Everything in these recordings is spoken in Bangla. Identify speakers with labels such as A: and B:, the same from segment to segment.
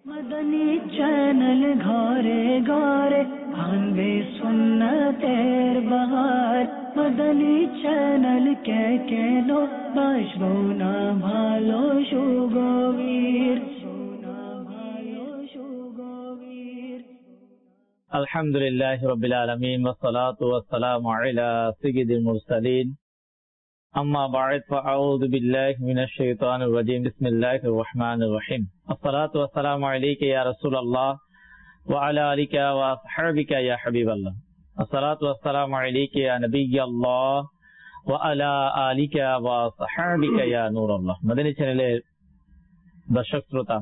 A: मदनी चैनल घरे घरे भांगे सुन्नतेर बहार मदनी चैनल के केनो बासबो ना भालो सुगोवीर
B: अल्हम्दुलिल्लाहि रब्बिल आलमीन वस्सलातु वस्सलामु अला सय्यिदिल मुरसलीन अम्मा बअद फअऊज़ु बिल्लाहि मिनश शैतानिर रजीम बिस्मिल्लाहिर रहमानिर रहीम अस्सलातु वस्सलामु अलैका या रसूलल्लाह व अला आलिका व असहाबिका या हबीबल्लाह अस्सलातु वस्सलामु अलैका या नबिय्यल्लाह व अला आलिका व असहाबिका या नूरुल्लाह। मदनी চ্যানেলের দর্শক শ্রোতা,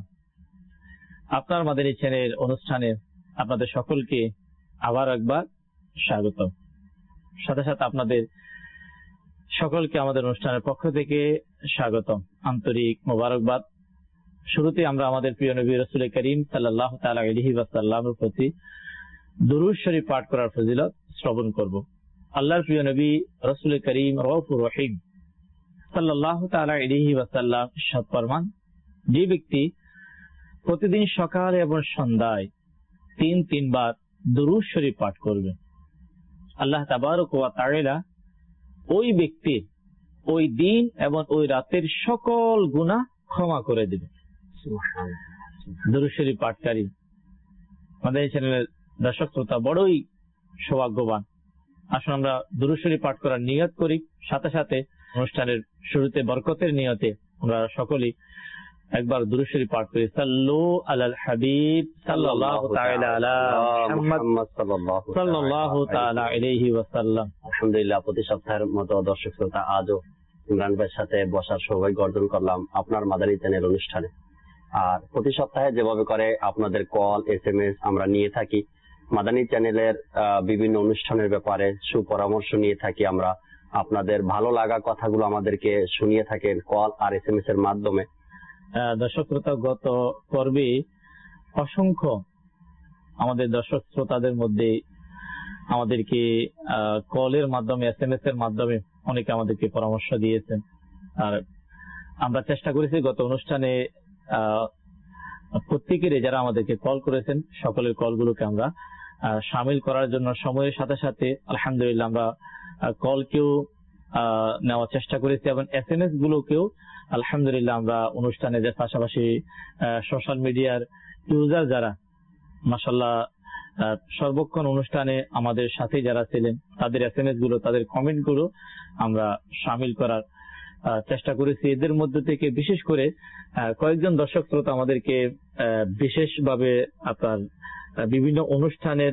B: আপনার মদনী চ্যানেল অনুষ্ঠানে আপনাদের সকলকে আবার একবার স্বাগত। সাথে সাথে আপনাদের সকলকে আমাদের অনুষ্ঠানের পক্ষ থেকে স্বাগত, আন্তরিক মোবারকবাদ। শুরুতে আমরা আমাদের প্রিয় নবী রাসূল করিম সাল্লাল্লাহু তাআলা আলাইহি ওয়াসাল্লামের প্রতি দুরূদ শরীফ পাঠ করার ফজিলত শ্রবণ করব। আল্লাহর প্রিয় নবী রাসূল করিম রউফুর রহিম সাল্লাল্লাহু তাআলা আলাইহি ওয়াসাল্লাম ইরশাদ ফরমান, যে ব্যক্তি প্রতিদিন সকালে এবং সন্ধ্যায় তিন বার দুরূদ শরীফ পাঠ করবে, আল্লাহ তাবারক ওয়া তাআলা ওই ব্যক্তির ওই দিন এবং ওই রাতের সকল গুনাহ ক্ষমা করে দেবে। দুরূদ শরীফ পাঠকারী আমাদের এই চ্যানেলের দর্শক শ্রোতা বড়ই সৌভাগ্যবান। আসুন আমরা দুরূদ শরীফ পাঠ করার নিয়ত করি, সাথে সাথে অনুষ্ঠানের শুরুতে বরকতের নিয়তে আমরা সকলেই একবার দুরূদ শরীফ পাঠ করি। সাল্লু আলাল হাবিব সাল্লাল্লাহু তাআলা আলা মুহাম্মদ সাল্লাল্লাহু তাআলা আলাইহি ওয়াসাল্লাম।
C: আলহামদুলিল্লাহ, প্রতি সপ্তাহের মতো দর্শক শ্রোতা আজও ইমরান ভাইয়ের সাথে বসার সৌভাগ্য অর্জন করলাম আপনার মাদানী চ্যানেল অনুষ্ঠানে। আর প্রতি সপ্তাহে যেভাবে করে আপনাদের কল SMS আমরা নিয়ে থাকি, মাদানী চ্যানেলের বিভিন্ন অনুষ্ঠানের ব্যাপারে সুপরামর্শ নিয়ে থাকি আমরা। আপনাদের ভালো লাগা কথাগুলো আমাদেরকে শুনিয়ে থাকেন কল আর SMS এর মাধ্যমে।
B: দর্শক শ্রোতা, গত পর্বে অসংখ্য আমাদের দর্শক শ্রোতাদের মধ্যে আমাদেরকে কলের মাধ্যমে SMS এর মাধ্যমে অনেকে আমাদেরকে পরামর্শ দিয়েছেন। আর আমরা চেষ্টা করেছি গত অনুষ্ঠানে প্রত্যেকের যারা আমাদেরকে কল করেছেন সকলের কলগুলোকে আমরা সামিল করার জন্য সময়ের সাথে সাথে আলহামদুলিল্লাহ আমরা কলকেও নেওয়ার চেষ্টা করেছি এবং SMS গুলোকেও আলহামদুলিল্লাহ আমরা অনুষ্ঠানের পাশাপাশি সোশ্যাল মিডিয়ার ইউজার যারা মাশাআল্লাহ সর্বক্ষণ অনুষ্ঠানে আমাদের সাথে যারা ছিলেন তাদের SMS গুলো, তাদের কমেন্ট গুলো আমরা সামিল করার চেষ্টা করেছি। এদের মধ্যে থেকে বিশেষ করে কয়েকজন দর্শক শ্রোতা আমাদেরকে বিশেষভাবে আপনার বিভিন্ন অনুষ্ঠানের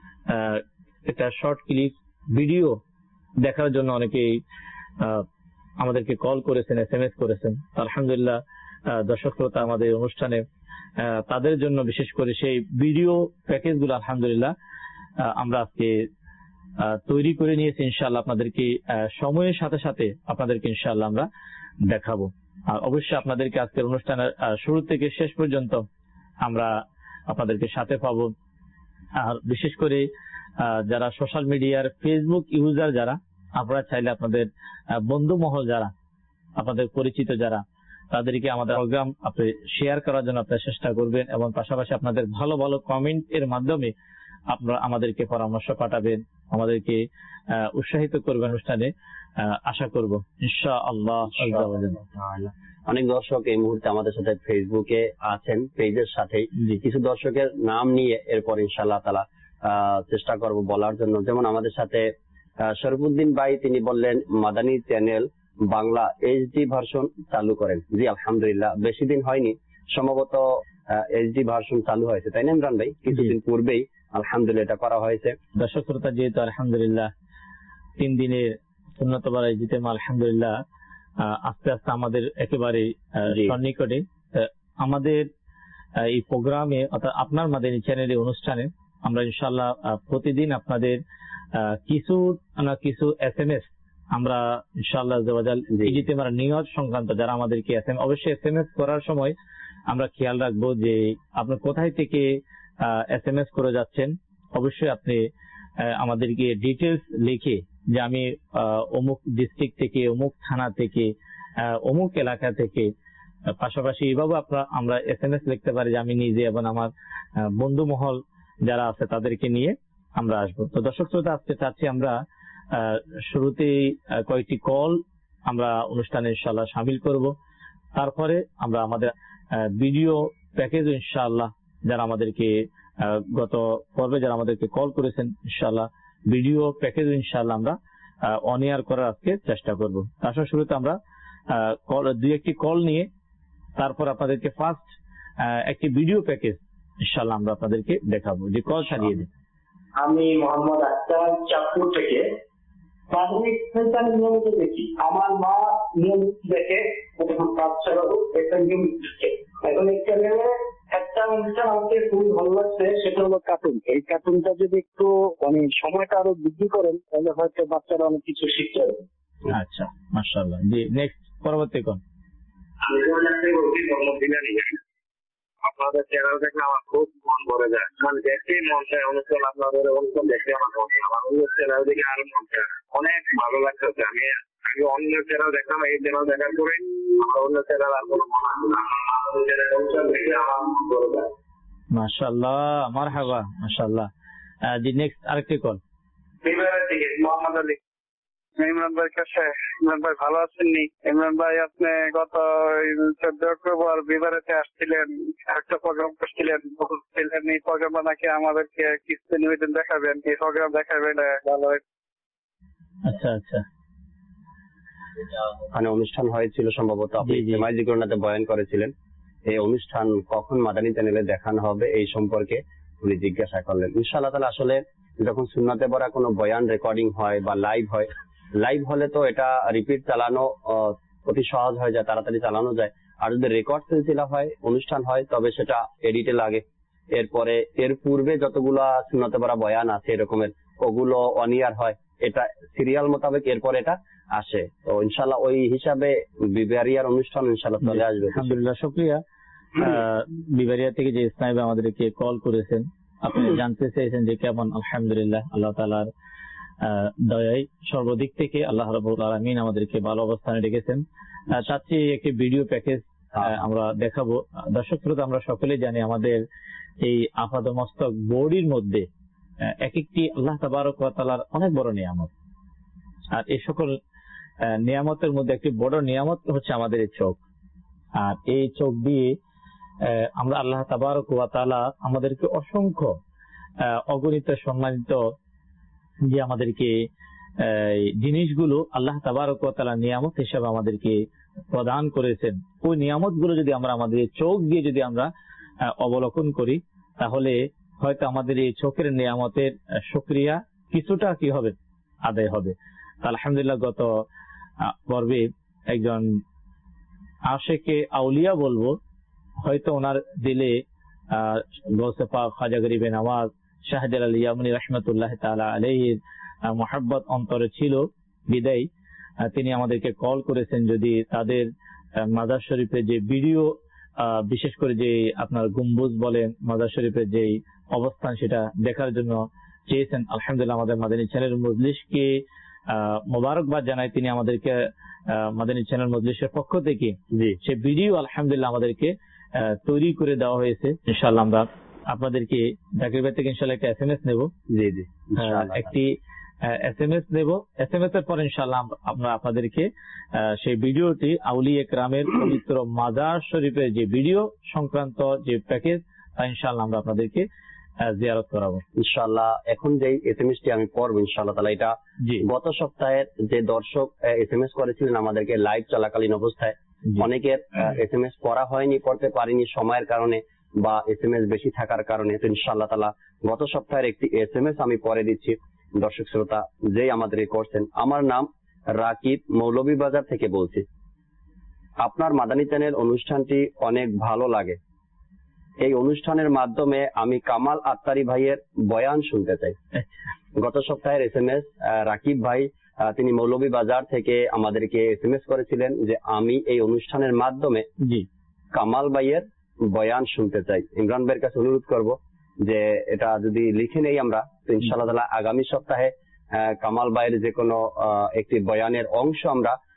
B: একটা শর্ট ক্লিপ ভিডিও দেখার জন্য অনেকেই আমাদেরকে কল করেছেন, SMS করেছেন। আলহামদুলিল্লাহ দর্শক শ্রোতা আমাদের অনুষ্ঠানে তাদের জন্য বিশেষ করে সেই ভিডিও প্যাকেজ গুলো আলহামদুলিল্লাহ আমরা আজকে তৈরি করে নিয়েছি। ইনশাআল্লাহ আপনাদেরকে সময়ের সাথে সাথে আপনাদেরকে ইনশাআল্লাহ আমরা দেখাবো। আর অবশ্যই আপনাদেরকে আজকের অনুষ্ঠানের শুরু থেকে শেষ পর্যন্ত আমরা আপনাদেরকে সাথে পাবো। আর বিশেষ করে যারা সোশ্যাল মিডিয়ার ফেসবুক ইউজার যারা, আপনারা চাইলে আপনাদের বন্ধু মহল যারা, আপনাদের পরিচিত যারা, তাদেরকে আমাদের প্রোগ্রাম আপনি শেয়ার করার জন্য আপনারা চেষ্টা করবেন এবং পাশাপাশি আপনাদের ভালো ভালো কমেন্ট এর মাধ্যমে আপনারা আমাদেরকে পরামর্শ পাঠাবেন, আমাদেরকে উৎসাহিত করবেন অনুষ্ঠানে, আশা করব ইনশাআল্লাহ।
C: অনেক দর্শক এই মুহূর্তে আমাদের সাথে ফেসবুকে আছেন, পেজের সাথে কিছু দর্শকের নাম নিয়ে এরপর ইনশাআল্লাহ তাআলা চেষ্টা করব বলার জন্য। যেমন আমাদের সাথে শরীফুদ্দিন ভাই, তিনি বললেন Madani channel Bangla HD version চালু করেন। জি আলহামদুলিল্লাহ, বেশি দিন হয়নি, সম্ভবত HD ভার্সন চালু হয়েছে, তাই না ইমরান ভাই? কিছুদিন পূর্বেই আলহামদুলিল্লাহ এটা করা হয়েছে।
B: দর্শক শ্রোতা, যেহেতু আলহামদুলিল্লাহ 3 দিনের সুন্নতবার ইজতিমা আলহামদুলিল্লাহ আস্তে আস্তে আমাদের একেবারে সন্নিকটে, আমাদের এই প্রোগ্রামে অর্থাৎ আপনার মাদানী চ্যানেলের অনুষ্ঠানে আমরা ইনশাআল্লাহ প্রতিদিন আপনাদের কিছু না কিছু SMS আমরা ইনশাআল্লাহ ইজতিমার নিয়ত সংক্রান্ত যারা আমাদেরকে অবশ্যই SMS করার সময় আমরা খেয়াল রাখবো যে আপনি কোথায় থেকে SMS করে যাচ্ছেন। অবশ্যই আপনি আমাদেরকে ডিটেলস লিখে যে আমি অমুক ডিস্ট্রিক্ট থেকে, অমুক থানা থেকে, অমুক এলাকা থেকে পাশাপাশি এইভাবে আমরা SMS লিখতে পারি যে আমি নিজে এবং আমার বন্ধু মহল যারা আছে তাদেরকে নিয়ে আমরা আসবো। তো দর্শক শ্রোতা, আজকে চাচ্ছি আমরা শুরুতেই কয়েকটি কল আমরা অনুষ্ঠানে ইনশাআল্লাহ শামিল করব। তারপরে আমরা আমাদের ভিডিও প্যাকেজ ইনশাআল্লাহ যারা আমাদেরকে গত পর্বে যারা আমাদেরকে কল করেছেন ইনশাআল্লাহ ভিডিও প্যাকেজ ইনশাআল্লাহ আমরা অন এয়ার করার আজকে চেষ্টা করব। আসলে শুরুতে আমরা দুই একটি কল নিয়ে তারপর আপনাদেরকে ফার্স্ট একটি ভিডিও প্যাকেজ ইনশাআল্লাহ আমরা আপনাদেরকে দেখাবো। যে কল চালিয়ে দিন।
D: আমি মোহাম্মদ আক্তার, চাঁদপুর থেকে। প্রাথমিক সন্তান নিয়মিত দেখি, আমার মা নিয়মিত দেখে, বাচ্চারা একটা নিয়মিত দেখে। এখন এই চ্যানেলে একটা অনুষ্ঠান আমাকে খুবই ভালো লাগছে, সেটা হলো কার্টুন। এই কার্টুনটা যদি একটু সময়টা আরো বৃদ্ধি করেন তাহলে হয়তো বাচ্চারা অনেক কিছু শিখতে পারবে।
B: আচ্ছা, মাশাআল্লাহ। জি, নেক্সট পরবর্তী কোন?
D: আমি বলছি মোহাম্মদ দিলানি। আপনাদের চ্যানেল দেখলে আমার খুব মন ভরে যায়, মানে দেখতেই মন চায় অনুষ্ঠান, আপনাদের অনুষ্ঠান দেখতে আমার মন চায়, আমার অন্য চ্যানেল দেখে আরো মন চায়, অনেক ভালো লাগতেছে। আমি আগে অন্য চ্যানেল দেখলাম, এই চ্যানেল দেখার পরে আমার অন্য চ্যানেল আর কোনো অনুষ্ঠান দেখলে আমার মন ভরে যায়।
B: মাশাআল্লাহ, মারহাবা, মাশাআল্লাহ। জি, নেক্সট আরেকটি কল।
D: বিবারের দিকে মোহাম্মদ আলী। ইমরান ভাই কাছে, ইমরান ভাই ভালো আছেননি? ইমরান ভাই আপনি গত 14 অক্টোবর বিবারেতে আসছিলেন, একটা প্রোগ্রাম করছিলেন, এই প্রোগ্রামটা নাকি আমাদেরকে কিছু নিবেদন দেখাবেন, এই প্রোগ্রাম দেখাবেন, ভালো।
B: আচ্ছা আচ্ছা,
C: মানে অনুষ্ঠান হয়েছিল সম্ভবত, আপনি জিকরনাতে বয়ান করেছিলেন। এই অনুষ্ঠান কখন মাদানী চ্যানেলে দেখানো হবে এই সম্পর্কে উনি জিজ্ঞাসা করলেন। ইনশাআল্লাহ তাআলা আসলে যখন সুন্নাতে পড়া কোনো বয়ান রেকর্ডিং হয় বা লাইভ হয়, লাইভ হলে তো এটা রিপিট চালানো অতি সহজ হয়ে যায়, তাড়াতাড়ি চালানো যায়। আর যদি রেকর্ড সিলসিলা হয়, অনুষ্ঠান হয়, তবে সেটা এডিটে লাগে। এরপরে এর পূর্বে যতগুলা সুন্নাতে পড়া বয়ান আছে এরকমের, ওগুলো অন ইয়ার হয়, এটা সিরিয়াল মোতাবেক এরপরে এটা আসে। তো ইনশাআল্লাহ ওই হিসাবে বিবারিয়ার অনুষ্ঠান ইনশাআল্লাহ চলে আসবে।
B: আলহামদুলিল্লাহ, শুকরিয়া। বিবারিয়া থেকে যে ইসমাইল আমাদেরকে কল করেছেন, আপনি জানতে চেয়েছেন যে কেমন। আলহামদুলিল্লাহ, আল্লাহ তাআলার দয়ায় সর্বদিক থেকে আল্লাহ রাব্বুল আলামিন আমাদেরকে ভালো অবস্থানে রেখেছেন। চাচ্ছি একটি ভিডিও প্যাকেজ আমরা দেখাবো। দর্শক শ্রোতা, আমরা সকলেই জানি আমাদের এই আপাদমস্তক বডির মধ্যে এক একটি আল্লাহ তাবারক ওয়া তাআলার অনেক বড় নিয়ামত। আর এই সকল নিয়ামতের মধ্যে একটি বড় নিয়ামত হচ্ছে আমাদের এই চোখ। আর এই চোখ দিয়ে আমরা আল্লাহ তাবারক ওয়া তাআলা আমাদেরকে অসংখ্য অগণিত সম্মানিত যে আমাদেরকে জিনিসগুলো আল্লাহ তাবারক ওয়া তাআলা নিয়ামত হিসেবে আমাদেরকে প্রদান করেছেন, ওই নিয়ামত গুলো যদি আমরা আমাদের চোখ দিয়ে যদি আমরা অবলোকন করি, তাহলে হয়তো আমাদের এই চোখের নিয়ামতের শুকরিয়া কিছুটা কি হবে, আদায় হবে। আলহামদুলিল্লাহ, গত পর্বে একজন আশেকে আউলিয়া বলবো, হয়তো ওনার দিলে গৌসে পাক খাজা গরিবে নওয়াজ শাহজালাল ইয়ামানি রাহমাতুল্লাহ তাআলা আলাইহির মুহাব্বত অন্তরে ছিল বিদায় তিনি আমাদেরকে কল করেছেন যদি তাদের মাজার শরীফের যে ভিডিও, বিশেষ করে যে আপনার গম্বুজ বলেন, মাজার শরীফের যে অবস্থান সেটা দেখার জন্য চেয়েছেন। আলহামদুলিল্লাহ, আমাদের মাদানী চ্যানেল মজলিসকে মোবারকবাদ জানাই, তিনি আমাদেরকে মাদানী চ্যানেল মজলিসের পক্ষ থেকে সে ভিডিও আলহামদুলিল্লাহ আমাদেরকে তৈরি করে দেওয়া হয়েছে। ইনশাআল্লাহ আমরা আপনাদেরকে জাকির ভাই থেকে ইনশাআল্লাহ একটা SMS নেব।
C: জি জি,
B: একটি SMS নেব। SMS এর পর ইনশাআল্লাহ আমরা আপনাদেরকে সেই ভিডিওটি আউলিয়া কেরামের পবিত্র মাজার শরীফের যে ভিডিও সংক্রান্ত যে প্যাকেজ, তা ইনশাআল্লাহ আমরা আপনাদেরকে জিয়ারত করাবো
C: ইনশাআল্লাহ। এখন যে SMS টি আমি পড়বো ইনশাআল্লাহ তাআলা, এটা গত সপ্তাহের যে দর্শক SMS করেছিলেন আমাদেরকে লাইভ চলাকালীন অবস্থায়, অনেকের SMS পড়া হয়নি, পড়তে পারিনি সময়ের কারণে বা SMS বেশি থাকার কারণে। তো ইনশাআল্লাহ তাআলা গত সপ্তাহের একটি SMS আমি পড়ে দিচ্ছি দর্শক শ্রোতা, যেই আমাদের করছেন। আমার নাম রাকিব, মৌলভীবাজার থেকে বলছি। আপনার মাদানী চ্যানেল অনুষ্ঠানটি অনেক ভালো লাগে। এই অনুষ্ঠানের মাধ্যমে আমি কামাল আত্তারি ভাইয়ের বয়ান শুনতে চাই। গত সপ্তাহের SMS রাকিব ভাই, তিনি মৌলভীবাজার থেকে আমাদেরকে SMS করেছিলেন যে আমি এই অনুষ্ঠানের মাধ্যমে কামাল ভাইয়ের বয়ান শুনতে চাই। ইমরান ভাইয়ের কাছে অনুরোধ করব যে এটা যদি লিখে নেই আমরা, তো ইনশাআল্লাহ তাআলা আগামী সপ্তাহে কামাল ভাইয়ের যে কোনো একটি বয়ানের অংশ আমরা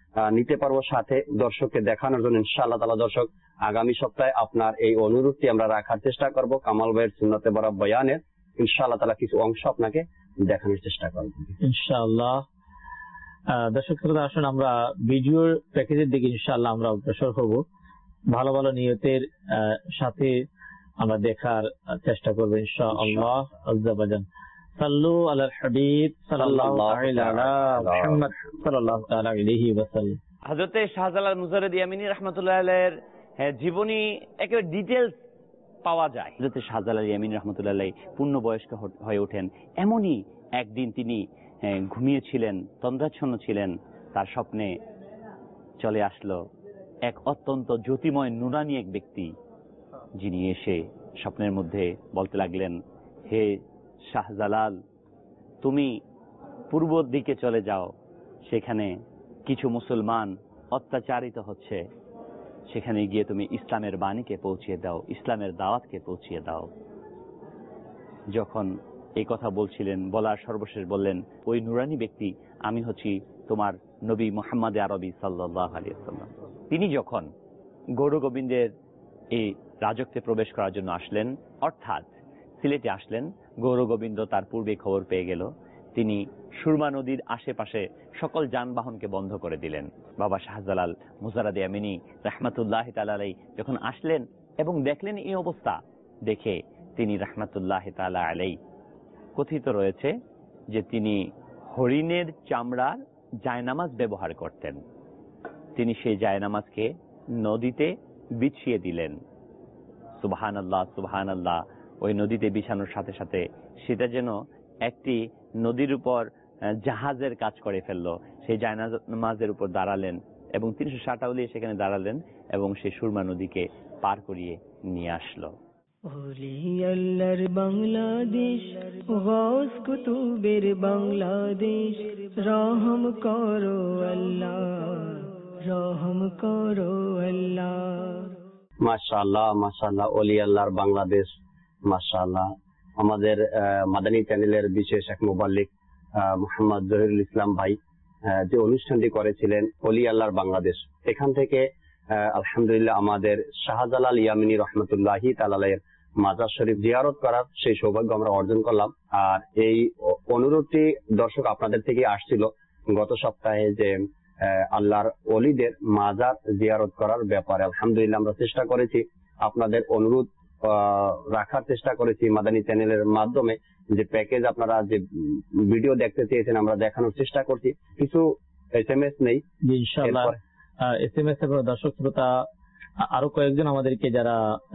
C: নিতে পারবো সাথে দর্শককে দেখানোর জন্য। ইনশাআল্লাহ তাআলা দর্শক, আগামী সপ্তাহে আপনার এই অনুরোধটি আমরা রাখার চেষ্টা করব। কামাল ভাইয়ের সুন্নতে বরা বয়ানের ইনশাআল্লাহ তাআলা কিছু অংশ আপনাকে দেখানোর চেষ্টা করব
B: ইনশাআল্লাহ। দর্শক শ্রোতা, আসুন আমরা ভিডিওর প্যাকেজের দিকে ইনশাআল্লাহ আমরা অগ্রসর হব। ভালো ভালো নিয়তের সাথে আমরা দেখার চেষ্টা করবো ইনশাআল্লাহ আজ্জা বাজান। সাল্লু আলাল হাবিব সাল্লাল্লাহু তাআলা আলা মুহাম্মদ সাল্লাল্লাহু তাআলা আলাইহি ওয়াসাল্লাম।
E: হযরতে শাহজালাল মুজাররিদ ইয়ামিনী রাহমাতুল্লাহ আলাইহির জীবনী একেবারে ডিটেইলস পাওয়া যায়। হযরতে শাহজালাল ইয়ামিনী রাহমাতুল্লাহ আলাইহি পূর্ণবয়স্ক হয়ে ওঠেন। এমনই একদিন তিনি ঘুমিয়েছিলেন, তন্দ্রাচ্ছন্ন ছিলেন, তার স্বপ্নে চলে আসলো এক অত্যন্ত জ্যোতিময় নুরানি এক ব্যক্তি, যিনি এসে স্বপ্নের মধ্যে বলতে লাগলেন, হে শাহজালাল, তুমি পূর্ব দিকে চলে যাও, সেখানে কিছু মুসলমান অত্যাচারিত হচ্ছে, সেখানে গিয়ে তুমি ইসলামের বাণীকে পৌঁছিয়ে দাও, ইসলামের দাওয়াতকে পৌঁছিয়ে দাও। যখন এই কথা বলছিলেন, বলার সর্বশেষ বললেন, ওই নুরানি ব্যক্তি আমি হচ্ছি তোমার নবী মুহাম্মদ আরবি সাল্লাল্লাহু আলাইহি ওয়াসাল্লাম। তিনি যখন গৌর গোবিন্দের এই রাজত্বে প্রবেশ করার জন্য আসলেন, অর্থাৎ সিলেটে আসলেন, গৌর গোবিন্দ তার পূর্বে খবর পেয়ে গেল। তিনি সুরমা নদীর আশেপাশে সকল যানবাহনকে বন্ধ করে দিলেন। বাবা শাহজালাল মুজাররিদ ইয়ামিনী রাহমাতুল্লাহি তাআলা আলাইহি যখন আসলেন এবং দেখলেন এই অবস্থা, দেখে তিনি রাহমাতুল্লাহি তাআলা আলাইহি, কথিত রয়েছে যে তিনি হরিণের চামড়ার জায়নামাজ ব্যবহার করতেন। তিনি সেই জায়নামাজকে নদীতে বিছিয়ে দিলেন। সুবহানাল্লাহ, সুবহানাল্লাহ। ওই নদীতে বিছানোর সাথে সাথে সেটা যেন একটি নদীর উপর জাহাজের কাজ করে ফেললো। সেই জায়নামাজের উপর দাঁড়ালেন এবং 360 আউলিয়া সেখানে দাঁড়ালেন এবং সেই সুরমা নদীকে পার করিয়ে নিয়ে আসলো।
A: ওলি আল্লাহর বাংলাদেশ, গাউস কুতুবের বাংলাদেশ, রহম করো আল্লাহ, রহম করো আল্লাহ।
C: মাশাআল্লাহ, মাশাআল্লাহ। ওলি আল্লাহর বাংলাদেশ, মাশাআল্লাহ। আমাদের মাদানী চ্যানেলের বিশেষ এক মুবাল্লিক মোহাম্মদ জহিরুল ইসলাম ভাই যে অনুষ্ঠানটি করেছিলেন ওলি আল্লাহর বাংলাদেশ, এখান থেকে আলহামদুলিল্লাহ আমাদের শাহজালাল ইয়ামিনী রহমতুল্লাহি তাআলা আলাইহির মাজার শরীফ জিয়ারত করার সেই সৌভাগ্য আমরা অর্জন করলাম। আর এই অনুরোধটি দর্শক আপনাদের থেকে আসছিল গত সপ্তাহে যে আল্লাহর ওলিদের মাজার জিয়ারত করার ব্যাপারে। আলহামদুলিল্লাহ আমরা চেষ্টা করেছি, আপনাদের অনুরোধ রাখার চেষ্টা করেছি মাদানী চ্যানেলের মাধ্যমে, যে প্যাকেজ আপনারা যে ভিডিও দেখতে চেয়েছেন আমরা দেখানোর চেষ্টা করছি। কিছু SMS নেই
B: ইনশাআল্লাহ, SMS এর দর্শক শ্রোতা আরো কয়েকজন আমাদেরকে যারা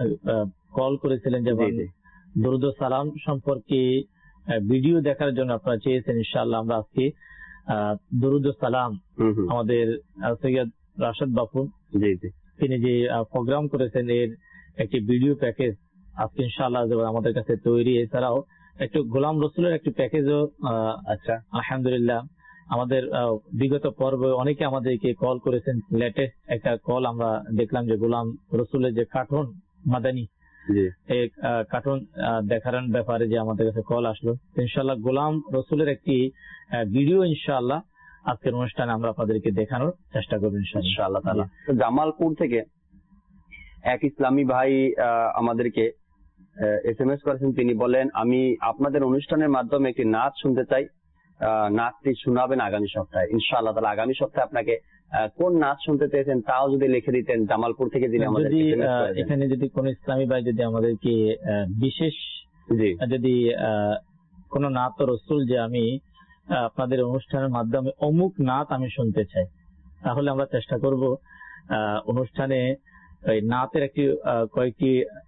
B: কল করেছিলেন, যেমন দরুদ ও সালাম সম্পর্কে ভিডিও দেখার জন্য আপনারা চেয়েছেন। ইনশাআল্লাহ আমরা আজকে দরুদ ও সালাম আমাদের সৈয়দ রাশেদ বাপু তিনি যে প্রোগ্রাম করেছেন এর একটি ভিডিও প্যাকেজ আজকে ইনশাআল্লাহ আমাদের কাছে তৈরি। এছাড়াও একটু গোলাম রসুলের একটি প্যাকেজও আচ্ছা আলহামদুলিল্লাহ আমাদের বিগত পর্বে অনেকে আমাদেরকে কল করেছেন। লেটেস্ট একটা কল আমরা দেখলাম যে গোলাম রসুলের যে কার্টুন মাদানী এই কার্টুন দেখার ব্যাপারে যে আমাদের কাছে কল আসলো। ইনশাআল্লাহ গোলাম রসুলের একটি ভিডিও ইনশাআল্লাহ আজকের অনুষ্ঠানে আমরা আপনাদেরকে দেখানোর চেষ্টা করবো ইনশাআল্লাহ তাআলা।
C: জামালপুর থেকে এক ইসলামী ভাই আমাদেরকে SMS করেছেন। তিনি বলেন, আমি আপনাদের অনুষ্ঠানের মাধ্যমে একটি নাচ শুনতে চাই, নাচটি শোনাবেন আগামী সপ্তাহে ইনশাআল্লাহ তাআলা। আগামী সপ্তাহে আপনাকে কোন নাচ শুনতে চেয়েছেন তাও যদি লিখে দিতেন জামালপুর থেকে। যিনি আমাদের
B: এখানে যদি কোন ইসলামী ভাই যদি আমাদেরকে বিশেষ যদি কোন নাত রসুল যে আমি আপনাদের অনুষ্ঠানের মাধ্যমে অমুক নাত আমি শুনতে চাই, তাহলে আমরা চেষ্টা করব অনুষ্ঠানে নাতের একটি কয়েকটি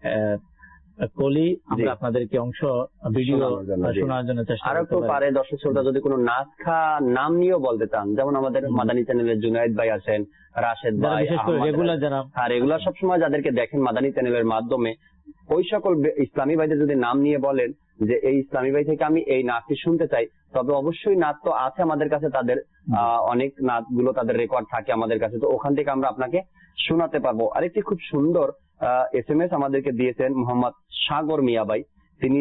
B: কলি আমরা আপনাদেরকে অংশ ভিডিও শোনার জন্য চেষ্টা করব।
C: আর একটু পারে দর্শক শ্রোতা যদি কোনো নাচ খা নাম নিয়েও বলতে চান, যেমন আমাদের মাদানী চ্যানেলের জুনায়েদ ভাই আছেন, রাশেদ ভাই,
B: রেগুলার যারা
C: আর রেগুলার সবসময় যাদেরকে দেখেন মাদানী চ্যানেলের মাধ্যমে, ওই সকল ইসলামী ভাইদের যদি নাম নিয়ে বলেন যে এই ইসলামী ভাই থেকে আমি এই নাচটি শুনতে চাই, তবে অবশ্যই নাচ তো আছে আমাদের কাছে, তাদের অনেক নাচগুলো তাদের রেকর্ড থাকে আমাদের কাছে, তো ওখান থেকে আমরা আপনাকে শোনাতে পারবো। আরেকটি খুব সুন্দর SMS আমাদেরকে দিয়েছেন মোহাম্মদ সাগর মিয়া ভাই, তিনি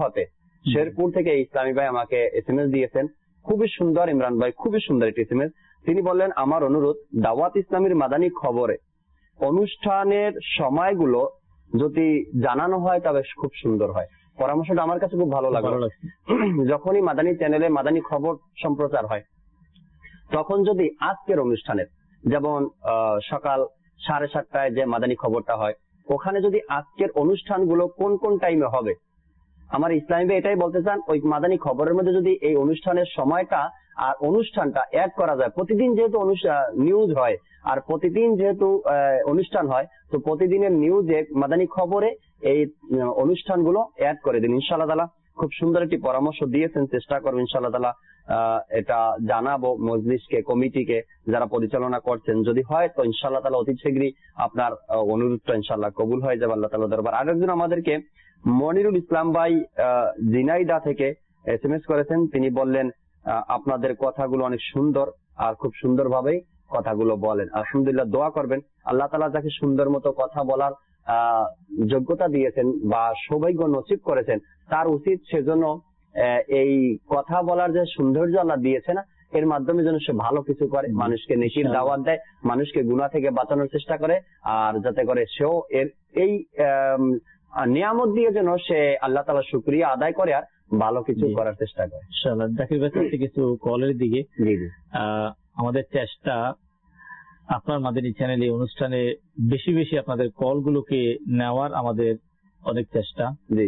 C: শেরপুর থেকে ইসলামী ভাই আমাকে SMS দিয়েছেন। খুবই সুন্দর ইমরান ভাই, খুবই সুন্দর একটি SMS। তিনি বললেন, আমার অনুরোধ, দাওয়াত ইসলামীর মাদানী খবরে অনুষ্ঠানের সময়গুলো যদি জানানো হয় তবে খুব সুন্দর হয়। পরামর্শটা আমার কাছে খুব ভালো লাগলো। যখনই মাদানী চ্যানেলে মাদানী খবর সম্প্রচার হয়, তখন যদি আজকের অনুষ্ঠানের, যেমন সকাল 7:30টায় যে মাদানী খবরটা হয়, ওখানে যদি আজকের অনুষ্ঠানগুলো কোন কোন টাইমে হবে, আমার ইসলামী ভাই এটাই বলতে চান, ওই মাদানী খবরের মধ্যে যদি এই অনুষ্ঠানের সময়টা আর অনুষ্ঠানটা অ্যাড করা যায়। প্রতিদিন যেহেতু নিউজ হয় আর প্রতিদিন যেহেতু অনুষ্ঠান হয়, তো প্রতিদিনের নিউজে মাদানী খবরে এই অনুষ্ঠানগুলো অ্যাড করে দিন ইনশাআল্লাহ তাআলা। খুব সুন্দর একটি পরামর্শ দিয়েছেন, চেষ্টা করবো ইনশাআল্লাহ তাআলা এটা জানাবো মজলিসকে, কমিটিকে যারা পরিচালনা করছেন। যদি হয় তো ইনশাআল্লাহ তাআলা অতি শীঘ্রই আপনার অনুরোধটা ইনশাআল্লাহ কবুল হয়ে যাবে আল্লাহ তাআলার দরবার। আরেকজন আমাদেরকে মনিরুল ইসলাম ভাই জিনাইদা থেকে SMS করেছেন। তিনি বললেন, আপনাদের কথাগুলো অনেক সুন্দর আর খুব সুন্দরভাবেই কথাগুলো বলেন। আলহামদুলিল্লাহ, দোয়া করবেন আল্লাহ তাআলা যাকে সুন্দর মতো কথা বলার যোগ্যতা দিয়েছেন বা সৌভাগ্য নসিব করেছেন, তার উচিত সেজন্য এই কথা বলার যে সৌন্দর্য আল্লাহ দিয়েছে না, এর মাধ্যমে যেন সে ভালো কিছু করে, মানুষকে নেকির দাওয়াত দেয়, মানুষকে গুনাহ থেকে বাঁচানোর চেষ্টা করে, আর যাতে করে সেও এর এই নিয়ামত দিয়ে যেন সে আল্লাহ তাআলার শুকরিয়া আদায় করে আর ভালো কিছু করার চেষ্টা করে।
B: ইনশাআল্লাহ। জাকির ভাই কিছু কলের দিকে আমাদের চেষ্টা, আপনার মাদানী চ্যানেলে অনুষ্ঠানে বেশি বেশি আপনাদের কলগুলোকে নেওয়ার আমাদের অনেক চেষ্টা।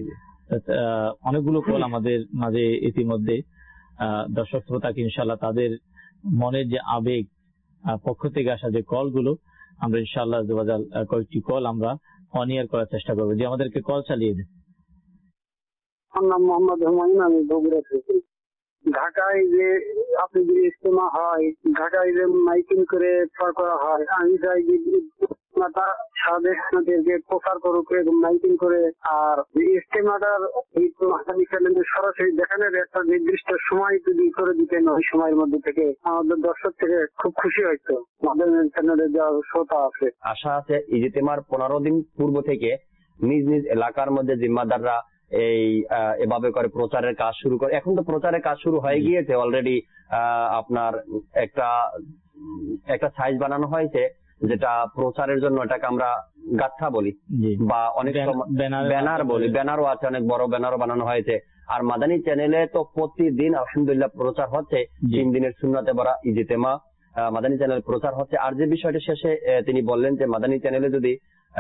B: অনেকগুলো কল আমাদের মাঝে ইতিমধ্যে দর্শক শ্রোতাকে ইনশাআল্লাহ তাদের মনের যে আবেগ পক্ষ থেকে আসা যে কলগুলো আমরা ইনশাআল্লাহ কয়েকটি কল আমরা অনিয়ার করার চেষ্টা করবো। যে আমাদেরকে কল চালিয়ে দেন।
F: আমার নাম মোহাম্মদ হুমায়ুন, আমি বগুড়া থেকে। ঢাকায় যে আপনি যে ইজতেমা হয়, ঢাকায় যে মাইকিং করে প্রচার করা হয়, আমি চাই যে সাদেশকে প্রচার করুক মাইকিং করে, আর ইজতেমাটার সরাসরি দেখানোর একটা নির্দিষ্ট সময় যদি করে দিতেন, ওই সময়ের মধ্যে থেকে আমাদের দর্শক থেকে খুব খুশি হইতো। আমাদের চ্যানেলে যা শ্রোতা আছে,
C: আশা আছে ইজতেমার 15 দিন পূর্ব থেকে নিজ নিজ এলাকার মধ্যে জিম্মাদাররা এই এভাবে করে প্রচারের কাজ শুরু করে। এখন তো প্রচারের কাজ শুরু হয়ে গিয়েছে অলরেডি। আপনার একটা সাইজ বানানো হয়েছে যেটা প্রচারের জন্য, এটাকে আমরা গাথা বলি বা অনেক ব্যানার বলি, ব্যানারও আছে, অনেক বড় ব্যানারও বানানো হয়েছে। আর মাদানী চ্যানেলে তো প্রতিদিন আলহামদুলিল্লাহ প্রচার হচ্ছে 3 দিনের সুন্নাতে ভরা ইজতেমা মাদানী চ্যানেল প্রচার হচ্ছে। আর যে বিষয়টি শেষে তিনি বললেন যে মাদানী চ্যানেলে যদি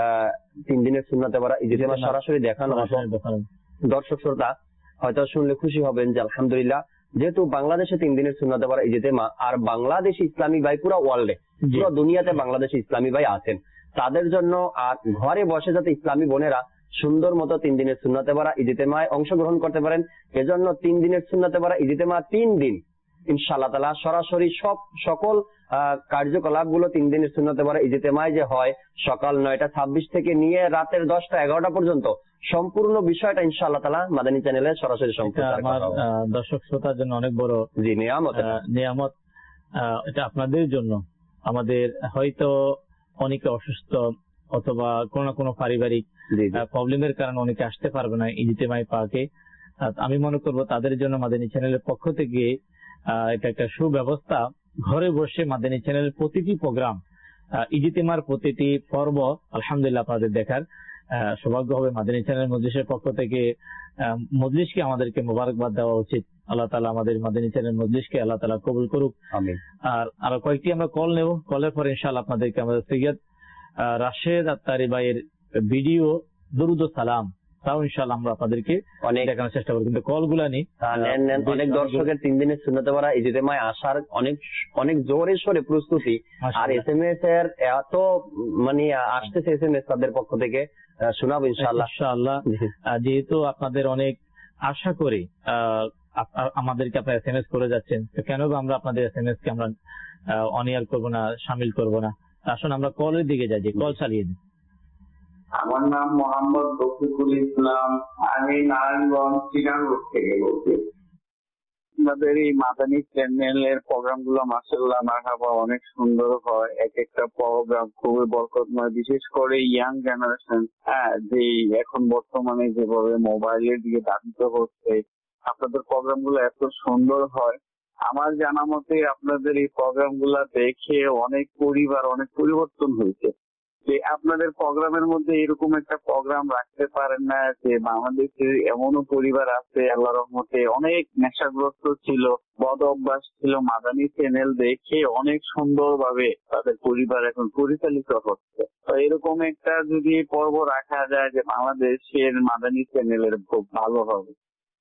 C: 3 দিনের সুন্নাতে ভরা ইজতেমা সরাসরি দেখানো হতো, দর্শক শ্রোতা হয়তো শুনলে খুশি হবেন যে আলহামদুলিল্লাহ, যেহেতু বাংলাদেশে 3 দিনের সুন্নাতে ভরা ইজতেমা, আর বাংলাদেশি ইসলামী ভাই পুরো ওয়ার্ল্ডে, পুরো দুনিয়াতে বাংলাদেশি ইসলামী ভাই আছেন, তাদের জন্য আর ঘরে বসে যাতে ইসলামী বোনেরা সুন্দর মতো 3 দিনের সুন্নাতে ভরা ইজতেমায় অংশগ্রহণ করতে পারেন, এজন্য 3 দিনের সুন্নাতে ভরা ইজতেমা 3 দিন ইনশাআল্লাহ তাআলা সরাসরি সকল কার্যকলাপ গুলো 3 দিনের সুন্নাতে ভরা ইজতেমায় যে হয়, সকাল 9:26 থেকে নিয়ে রাতের 10:00-11টা পর্যন্ত সম্পূর্ণ বিষয়টা ইনশাআল্লাহ তাআলা মাদানী চ্যানেলে সরাসরি সম্প্রচার করা হবে।
B: দর্শক শ্রোতার জন্য অনেক বড় নিয়ামত এটা আপনাদের জন্য। আমাদের হয়তো অনেকে অসুস্থ অথবা কোনো না কোনো পারিবারিক প্রবলেমের কারণে অনেকে আসতে পারবে না ইজতেমায় পাকে। আমি মনে করবো তাদের জন্য মাদানী চ্যানেলের পক্ষ থেকে এটা একটা সুব্যবস্থা। ঘরে বসে মাদানী চ্যানেলের প্রতিটি প্রোগ্রাম, ইজতেমার প্রতিটি পর্ব আলহামদুলিল্লাহ আপনাদের দেখার সৌভাগ্য হবে। মাদানী চ্যানেল মজলিসের পক্ষ থেকে মজলিসকে আমাদেরকে মোবারকবাদ দেওয়া উচিত। আল্লাহ তাআলা আমাদের মাদানী চ্যানেল মজলিসকে আল্লাহ তাআলা কবুল করুক। আর আরো কয়েকটি আমরা কল নেব, কলের পরে ইনশাআল্লাহ আপনাদেরকে আমাদের সৈয়দ রাশেদ আত্তারি ভাইয়ের ভিডিও দরুদ ও সালাম তাও ইনশাআল্লাহ আমরা আপনাদেরকে দেখানোর চেষ্টা করব। কিন্তু কলগুলা নেই,
C: অনেক দর্শকের 3 দিনের সুন্নাতে ভরা ইজতেমায় আসার অনেক জোরে সোরে প্রস্তুতি, আর SMS এর এত মানে আসতেছে SMS তাদের পক্ষ থেকে, শোনাবো ইনশাআল্লাহ।
B: যেহেতু আপনাদের অনেক আশা করে আমাদেরকে আপনারা SMS করে যাচ্ছেন, তো কেন আমরা আপনাদের SMS কে আমরা অনিয়ার করব না, শামিল করব না? আসুন আমরা কলের দিকে যাই, যে কল চালিয়ে দিন।
G: আমার নাম মোহাম্মদ রফিকুল ইসলাম, আমি নারায়ণগঞ্জ চিটাগং থেকে বলছি। আমাদের এই মাদানী চ্যানেলের প্রোগ্রাম গুলো মাশাআল্লাহ মারহাবা অনেক সুন্দর হয়, এক একটা প্রোগ্রাম খুবই বরকতময়, বিশেষ করে ইয়াং জেনারেশন যে এখন বর্তমানে যেভাবে মোবাইলের দিকে ধাবিত হচ্ছে, আপনাদের প্রোগ্রাম গুলো এত সুন্দর হয়। আমার জানা মতে আপনাদের এই প্রোগ্রাম গুলা দেখে অনেক পরিবার অনেক পরিবর্তন হয়েছে। যে আপনাদের প্রোগ্রামের মধ্যে এরকম একটা প্রোগ্রাম রাখতে পারেন না যে বাংলাদেশে এমনও পরিবার আছে আল্লাহর রহমতে অনেক নেশাগ্রস্ত ছিল, বদ অভ্যাস ছিল, মাদানী চ্যানেল দেখে অনেক সুন্দরভাবে তাদের পরিবার এখন পরিচালিত হচ্ছে। তো এরকম একটা যদি পর্ব রাখা যায় যে বাংলাদেশের মাদানী চ্যানেলের খুব ভালো হবে।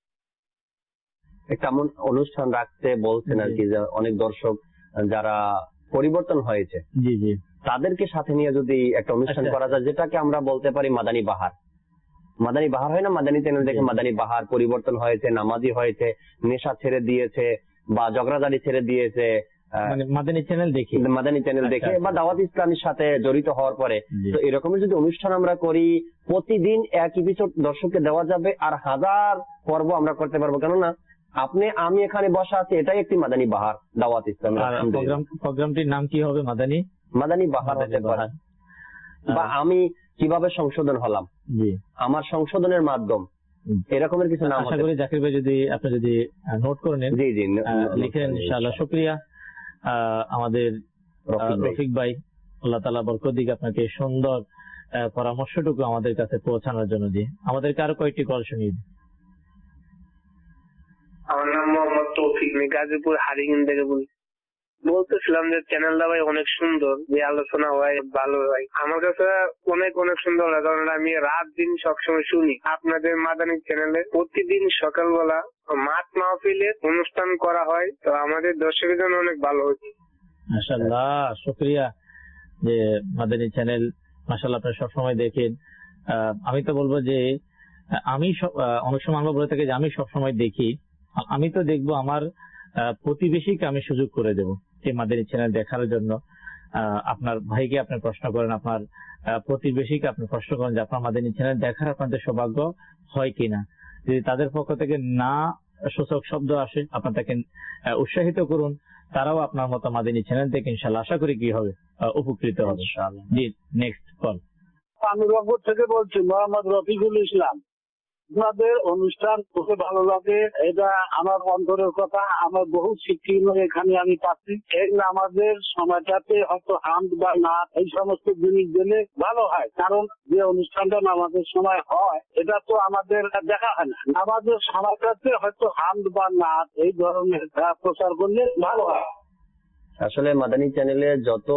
C: একটা এমন অনুষ্ঠান রাখতে বলছেন আর কি, যে অনেক দর্শক যারা পরিবর্তন হয়েছে
B: জি জি
C: তাদেরকে সাথে নিয়ে যদি একটা অনুষ্ঠান করা যায়, যেটাকে আমরা বলতে পারি মাদানী বাহার। মাদানী বাহার হয় না, মাদানী চ্যানেল দেখে মাদানী বাহার, পরিবর্তন হয়েছে, নামাজি হয়েছে, নেশা ছেড়ে দিয়েছে বা ঝগড়াঝাড়ি ছেড়ে দিয়েছে,
B: মাদানী চ্যানেল দেখে
C: বা দাওয়াত ইসলামের সাথে জড়িত হওয়ার পরে। তো এরকমের যদি অনুষ্ঠান আমরা করি, প্রতিদিন এক এপিসোড দর্শককে দেওয়া যাবে, আর 1000 পর্ব আমরা করতে পারবো। কেননা আমি এখানে বসা আছি, এটাই একটি মাদানী বাহার দাওয়াত ইসলামের।
B: প্রোগ্রামটির নাম কি হবে? মাদানী
C: বাহার হতে পারে। বা আমি কিভাবে সংশোধন হলাম, আমার সংশোধনের মাধ্যম, এরকমের কিছু নাম।
B: আশা করি জাকির ভাই আপনি যদি নোট করে নেন,
C: জি জি
B: লিখেন ইনশাআল্লাহ। শুকরিয়া আমাদের রফিক ভাই, আল্লাহ তাআলা বরকত দিক আপনাকে সুন্দর পরামর্শটুকু আমাদের কাছে পৌঁছানোর জন্য। আমাদেরকে আরো কয়েকটি কল শুনিয়ে দিন।
H: আমার নাম মোহাম্মদ তৌফিক, গাজীপুর হারিগিন থেকে বলতেছিলাম যে চ্যানেলটা ভাই অনেক সুন্দর, যে আলোচনা হয় ভালো হয়, আমার কাছে অনেক অনেক সুন্দর লাগে। কারণ আমি রাত দিন সবসময় শুনি আপনাদের মাদানী চ্যানেলে। প্রতিদিন সকালবেলা মাঠ মাহফিলের অনুষ্ঠান করা হয়, তো আমাদের দর্শকের জন্য অনেক ভালো হচ্ছে।
B: মাশাআল্লাহ, শুকরিয়া যে মাদানী চ্যানেল মাশাআল্লাহ আপনারা সবসময় দেখেন। আমি তো বলবো যে আমি অনেক সময় আমরা বলে থাকি যে আমি সবসময় দেখি। আমি তো দেখবো আমার প্রতিবেশীকে আমি সুযোগ করে দেবো এই মাদানী চ্যানেল দেখার জন্য। আপনার ভাইকে আপনি প্রশ্ন করেন, আপনার প্রতিবেশীকে আপনি প্রশ্ন করেন যে আপনার মাদানী চ্যানেল দেখার আপনাদের সৌভাগ্য হয় কিনা। যদি তাদের পক্ষ থেকে না সূচক শব্দ আসে, আপনার তাকে উৎসাহিত করুন, তারাও আপনার মতো মাদানী চ্যানেল থেকে ইনশাআল্লাহ আশা করি কি হবে, উপকৃত হবে। জি, নেক্সট কল।
F: আমি রংপুর থেকে বলছি, মোহাম্মদ রফিকুল ইসলাম। আপনাদের অনুষ্ঠান খুবই ভালো লাগে, এটা আমার অন্তরের কথা। আমার বহু শিক্ষিত এখানে আমি পাচ্ছি। আমাদের সময়টাতে হয়তো হামদ বা নাচ এই সমস্ত জিনিস দিলে ভালো হয়, কারণ যে অনুষ্ঠানটা নামাজের সময় হয় এটা তো আমাদের দেখা হয় না। নামাজের সময়টাতে হয়তো হামদ বা নাচ এই ধরনের প্রচার করলে ভালো হয়।
C: আসলে মাদানী চ্যানেলে যত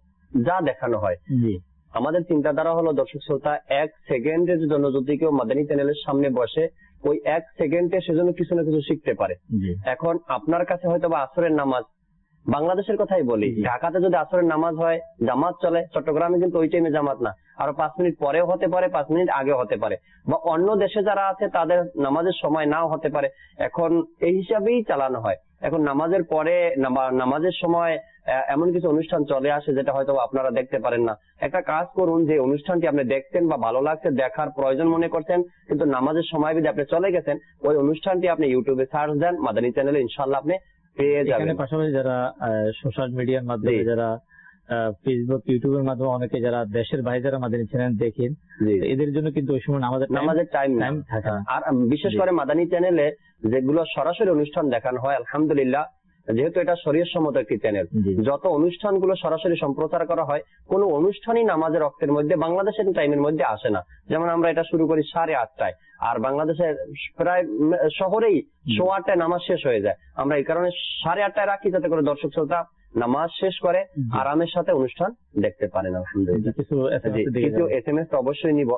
C: যা দেখানো হয়, আমাদের চিন্তাধারা হলো দর্শক শ্রোতা 1 সেকেন্ডের জন্য যদি কেউ মাদানী চ্যানেলের সামনে বসে, ওই 1 সেকেন্ডে সেজন্য কিছু না কিছু শিখতে পারে। এখন আপনার কাছে হয়তো বা আসরের নামাজ, বাংলাদেশের কথাই বলি, ঢাকাতে যদি আসরের নামাজ হয় জামাত চলে, চট্টগ্রামে কিন্তু ওই টাইমে জামাত না, আরো 5 মিনিট পরেও হতে পারে, 5 মিনিট আগেও হতে পারে, বা অন্য দেশে যারা আছে তাদের নামাজের সময় নাও হতে পারে। এখন এই হিসাবেই চালানো হয়। এখন নামাজের পরে নামাজের সময় এমন কিছু অনুষ্ঠান চলে আসে যেটা হয়তো আপনারা দেখতে পারেন না। একটা কাজ করুন, যে অনুষ্ঠানটি আপনি দেখতেন বা ভালো লাগছে, দেখার প্রয়োজন মনে করছেন, কিন্তু নামাজের সময় যদি আপনি চলে গেছেন, ওই অনুষ্ঠানটি আপনি ইউটিউবে সার্চ দেন, মাদানী চ্যানেলে ইনশাআল্লাহ আপনি পেয়ে যাবেন।
B: পাশাপাশি যারা সোশ্যাল মিডিয়ার মাধ্যমে, যারা ফেসবুক ইউটিউবের মাধ্যমে, অনেকে যারা দেশের বাইরে যারা মাদানী চ্যানেল দেখেন, এদের জন্য কিন্তু ওই সময় নামাজের টাইম থাকে।
C: আর বিশেষ করে মাদানী চ্যানেলে যেগুলো সরাসরি অনুষ্ঠান দেখানো হয়, আলহামদুলিল্লাহ, যেহেতু এটা শরীয়ত সম্মত একটি চ্যানেল, যত অনুষ্ঠানগুলো সরাসরি সম্প্রচার করা হয়, কোন অনুষ্ঠানই নামাজের রক্তের মধ্যে বাংলাদেশের টাইমের মধ্যে আসে না। যেমন আমরা এটা শুরু করি 8:30টায়, আর বাংলাদেশের প্রায় শহরেই 8:15টায় নামাজ শেষ হয়ে যায়। আমরা এই কারণে 8:30টায় রাখি, যাতে করে দর্শক শ্রোতা নামাজ শেষ করে আরামের সাথে অনুষ্ঠান দেখতে পারেন। আলহামদুলিল্লাহ, কিছু SMS তো অবশ্যই নিব।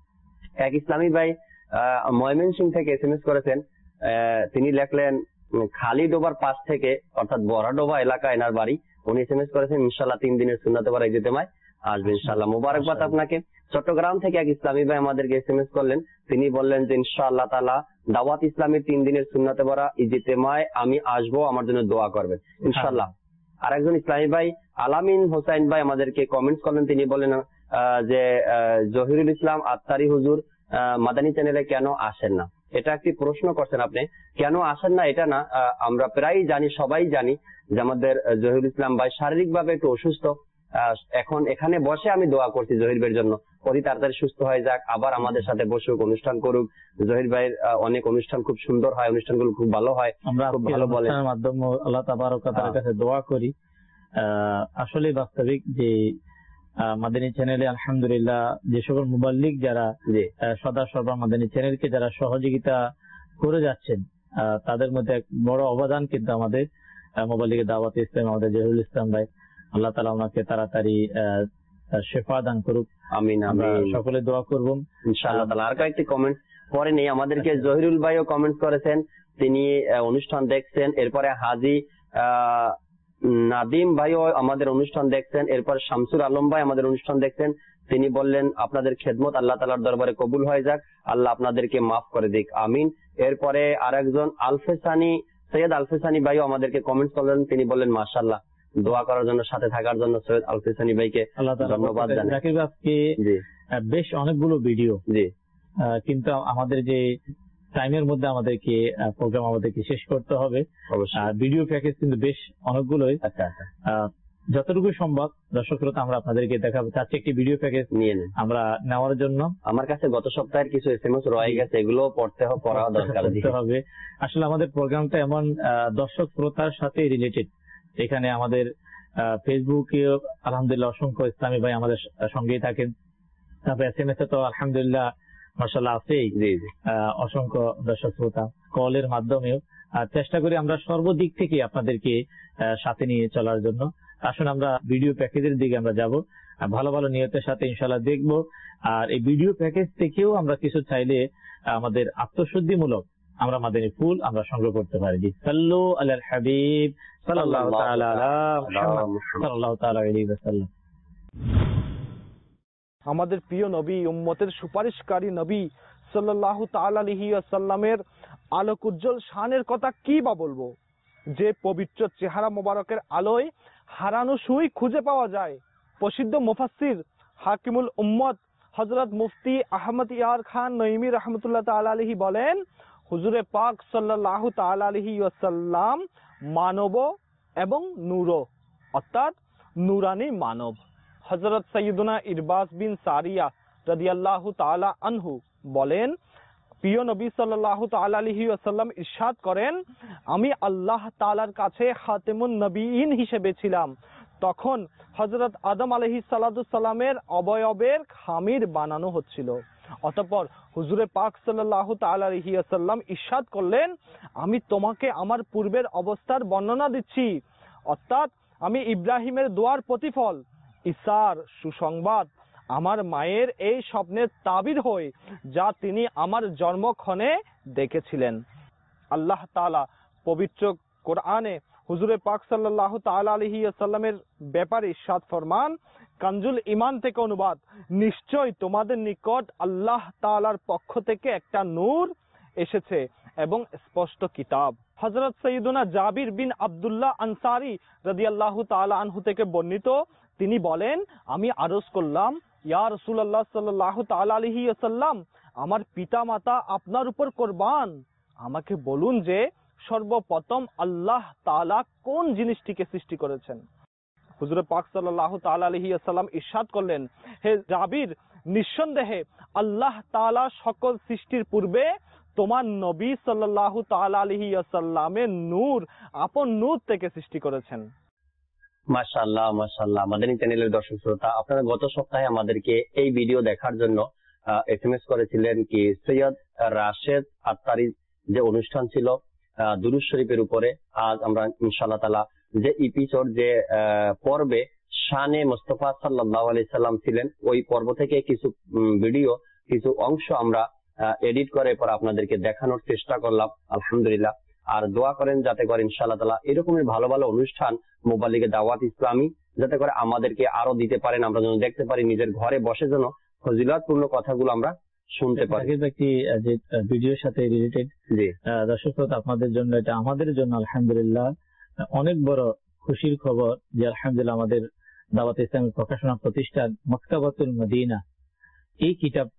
C: এক ইসলামী ভাই ময়মনসিংহ থেকে SMS করেছেন। তিনি লেখলেন খালিডোবার পাশ থেকে, অর্থাৎ বড়াডোবা এলাকা এনার বাড়ি। উনি SMS করেছেন ইনশাআল্লাহ 3 দিনের সুন্নাতে বাড়া ইজতেমায় আসবে ইনশাআল্লাহ। মোবারকবাদ আপনাকে। চট্টগ্রাম থেকে এক ইসলামী ভাই আমাদেরকে SMS করলেন। তিনি বললেন যে ইনশাআল্লাহ তাআলা দাওয়াত ইসলামের 3 দিনের সুন্নাতে বাড়া ইজতেমায় আমি আসবো, আমার জন্য দোয়া করবেন ইনশাআল্লাহ। আর একজন ইসলামী ভাই আলামিন হোসেন ভাই আমাদেরকে কমেন্টস করলেন। তিনি বললেন যে জহিরুল ইসলাম আত্তারি হুজুর মাদানী চ্যানেলে কেন আসেন না? এটা একটি প্রশ্ন করছেন আপনি, কেন আসেন না এটা না, আমরা প্রায় জানি, সবাই জানি যে আমাদের জহিরুল ইসলাম ভাই শারীরিক ভাবে একটু অসুস্থ। এখন এখানে বসে আমি দোয়া করছি জহির ভাইয়ের জন্য, অতি তাড়াতাড়ি সুস্থ হয়ে যাক, আবার আমাদের সাথে বসুক, অনুষ্ঠান করুক। জহির ভাইয়ের অনেক অনুষ্ঠান খুব সুন্দর হয়, অনুষ্ঠানগুলো খুব ভালো হয়,
B: আমরা
C: খুব ভালো বলে।
B: মাধ্যমে আল্লাহ তাবারক ওয়া তাআলার কাছে দোয়া করি। আসলে বাস্তবিক যে মাদানী চ্যানেলে আলহামদুলিল্লাহ যে সকল মুবাল্লিগ যারা সদা সর্বা মাদানী চ্যানেলকে যারা সহযোগিতা করে যাচ্ছেন, তাদের মধ্যে এক বড় অবদান কিন্তু আমাদের মুবাল্লিগে দাওয়াত ইসলাম আমাদের জহিরুল ইসলাম ভাই। আল্লাহ তাআলা ওনাকে তাড়াতাড়ি শেফা দান করুক,
C: আমিন।
B: আমরা সকলে দোয়া করব
C: ইনশাআল্লাহ তাআলা। আর কয়েকটি কমেন্ট পরে নেই, আমাদেরকে জহিরুল ভাইও কমেন্ট করেছেন, তিনি অনুষ্ঠান দেখছেন। এরপরে হাজি নাদিম ভাইও আমাদের অনুষ্ঠান দেখছেন। এরপর শামসুর আলম ভাই আমাদের অনুষ্ঠান দেখছেন, তিনি বললেন আপনাদের খেদমত আল্লাহ তাআলার দরবারে কবুল হয়ে যাক, আল্লাহ আপনাদেরকে মাফ করে দিক, আমিন। এরপরে আরেকজন সৈয়দ আলফেসানি ভাইও আমাদেরকে কমেন্ট করলেন, তিনি বললেন মাশাআল্লাহ, দোয়া করার জন্য, সাথে থাকার জন্য সৈয়দ আলফেসানি ভাইকে ধন্যবাদ জানাই।
B: জাকির ভাই আজকে বেশ অনেকগুলো ভিডিও, কিন্তু আমাদের যে টাইমের মধ্যে আমাদেরকে প্রোগ্রাম আমাদেরকে শেষ করতে হবে। ভিডিও প্যাকেজ কিন্তু বেশ অনেকগুলোই। যতটুকু সম্ভব দর্শক শ্রোতা আমরা আপনাদেরকে দেখাবো, চাচ্ছি একটি ভিডিও প্যাকেজ নিয়ে আমরা নেওয়ার জন্য।
C: আমার কাছে গত সপ্তাহের কিছু এসএমএস রয়ে গেছে, এগুলো পড়া দরকার
B: হবে। আসলে আমাদের প্রোগ্রামটা এমন দর্শক শ্রোতার সাথে রিলেটেড, এখানে আমাদের ফেসবুকে আলহামদুলিল্লাহ অসংখ্য ইসলামী ভাই আমাদের সঙ্গেই থাকেন। তারপর এসএমএস এ তো আলহামদুলিল্লাহ মাশাআল্লাহ আছেই অসংখ্য দর্শক শ্রোতা। কলের মাধ্যমেও চেষ্টা করি আমরা সর্বদিক থেকে আপনাদেরকে সাথে নিয়ে চলার জন্য। আসুন আমরা ভিডিও প্যাকেজের দিকে আমরা যাব, ভালো ভালো নিয়তের সাথে ইনশাআল্লাহ দেখব। আর এই ভিডিও প্যাকেজ থেকেও আমরা কিছু চাইলে আমাদের আত্মশুদ্ধিমূলক আমরা মাদানী ফুল আমরা সংগ্রহ করতে পারি। জি, সাল্লু আলাল হাবিব সাল্লাল্লাহু তাআলা আলা মুহাম্মদ সাল্লাল্লাহু তাআলা আলাইহি ওয়াসাল্লাম।
I: আমাদের প্রিয় নবী, উম্মতের সুপারিশকারী নবী সাল্লাল্লাহু তাআলা আলাইহি ওয়াসাল্লামের আলোক উজ্জ্বল শানের কথা কি বা বলবো, যে পবিত্র চেহারা মোবারকের আলোয় হারানো সুই খুঁজে পাওয়া যায়। প্রসিদ্ধ মুফাসসির হাকিমুল উম্মত হযরত মুফতি আহমদ ইয়ার খান নঈমী রাহমাতুল্লাহ তাআলা আলাইহি বলেন, হুজুরে পাক সাল্লাল্লাহু তাআলা আলাইহি ওয়াসাল্লাম মানব এবং নূর, অর্থাৎ নূরানী মানব। হযরত সাইয়্যিদুনা ইরবাস বিন সারিয়া রাদিয়াল্লাহু তাআলা আনহু বলেন, প্রিয় নবী সাল্লাল্লাহু তাআলা আলাইহি ওয়াসাল্লাম ইরশাদ করেন, আমি আল্লাহ তাআলার কাছে খাতেমুন নবীয়িন হিসেবে ছিলাম, তখন হযরত আদম আলাইহিস সালাতুস সালামের অবয়বের খামির বানানো হচ্ছিল। অতঃপর হুজুরে পাক সাল্লাল্লাহু তাআলা আলাইহি ওয়াসাল্লাম ইরশাদ করলেন, আমি তোমাকে আমার পূর্বের অবস্থার বর্ণনা দিচ্ছি, অর্থাৎ আমি ইব্রাহিমের দোয়ার প্রতিফল, ঈসার সুসংবাদ, আমার মায়ের এই স্বপ্নের তাবির হয়ে যা তিনি আমার জন্মক্ষণে দেখেছিলেন। আল্লাহ তাআলা পবিত্র কোরআনে হুজুরে পাক সাল্লাল্লাহু তাআলা আলাইহি ওয়াসাল্লামের ব্যাপারে ইরশাদ ফরমান, কানজুল ঈমান থেকে অনুবাদ, নিশ্চয় তোমাদের নিকট আল্লাহ তাআলার পক্ষ থেকে একটা নূর এসেছে এবং স্পষ্ট কিতাব। হযরত সাইয়্যিদুনা জাবির বিন আব্দুল্লাহ আনসারী রাদিয়াল্লাহু তাআলা আনহু থেকে বর্ণিত, তিনি বলেন, আমি আরজ করলাম, ইয়া রাসূলুল্লাহ সাল্লাল্লাহু তাআলা আলাইহি ওয়াসাল্লাম, আমার পিতামাতা আপনার উপর কুরবান, আমাকে বলুন যে সর্বপ্রথম আল্লাহ তাআলা কোন জিনিসটিকে সৃষ্টি করেছেন। হুজুর পাক সাল্লাল্লাহু তাআলা আলাইহি ওয়াসাল্লাম ইরশাদ করলেন, হে জাবির, নিঃসন্দেহে আল্লাহ তাআলা সকল সৃষ্টির পূর্বে তোমার নবী সাল্লাল্লাহু তাআলা আলাইহি ওয়াসাল্লামের নূর, আপন নূর থেকে সৃষ্টি করেছেন।
C: মাশাআল্লাহ মাশাআল্লাহ। মাদানী চ্যানেলের দর্শক শ্রোতা, আপনারা গত সপ্তাহে আমাদেরকে এই ভিডিও দেখার জন্য এসএমএস করেছিলেন কি সৈয়দ রাশেদ আত্তারির যে অনুষ্ঠান ছিল দুরূদ শরীফের উপরে। আজ আমরা ইনশাআল্লাহ তাআলা যে এপিসোড, যে পর্বে শানে মুস্তাফা সাল্লাল্লাহু আলাইহি সাল্লাম ছিলেন, ওই পর্ব থেকে কিছু ভিডিও, কিছু অংশ আমরা এডিট করে পর আপনাদেরকে দেখানোর চেষ্টা করলাম আলহামদুলিল্লাহ। আর দোয়া করেন যাতে করে ইনশাআল্লাহ তাআলা এরকমের ভালো ভালো অনুষ্ঠান মুবাল্লিগে দাওয়াত ইসলামী যাতে করে আমাদেরকে আরো দিতে পারেন, আমরা যেন দেখতে পারি, নিজের ঘরে বসে যেন ফজিলতপূর্ণ কথাগুলো আমরা শুনতে পারি।
B: একটি যে ভিডিওর সাথে রিলেটেড, দর্শক শ্রোতা, আপনাদের জন্য এটা আমাদের জন্য আলহামদুলিল্লাহ অনেক বড় খুশির খবর যে আলহামদুলিল্লাহ আমাদের দাওয়াত ইসলামী প্রকাশনা প্রতিষ্ঠান মক্তাবাতুল মদিনা এই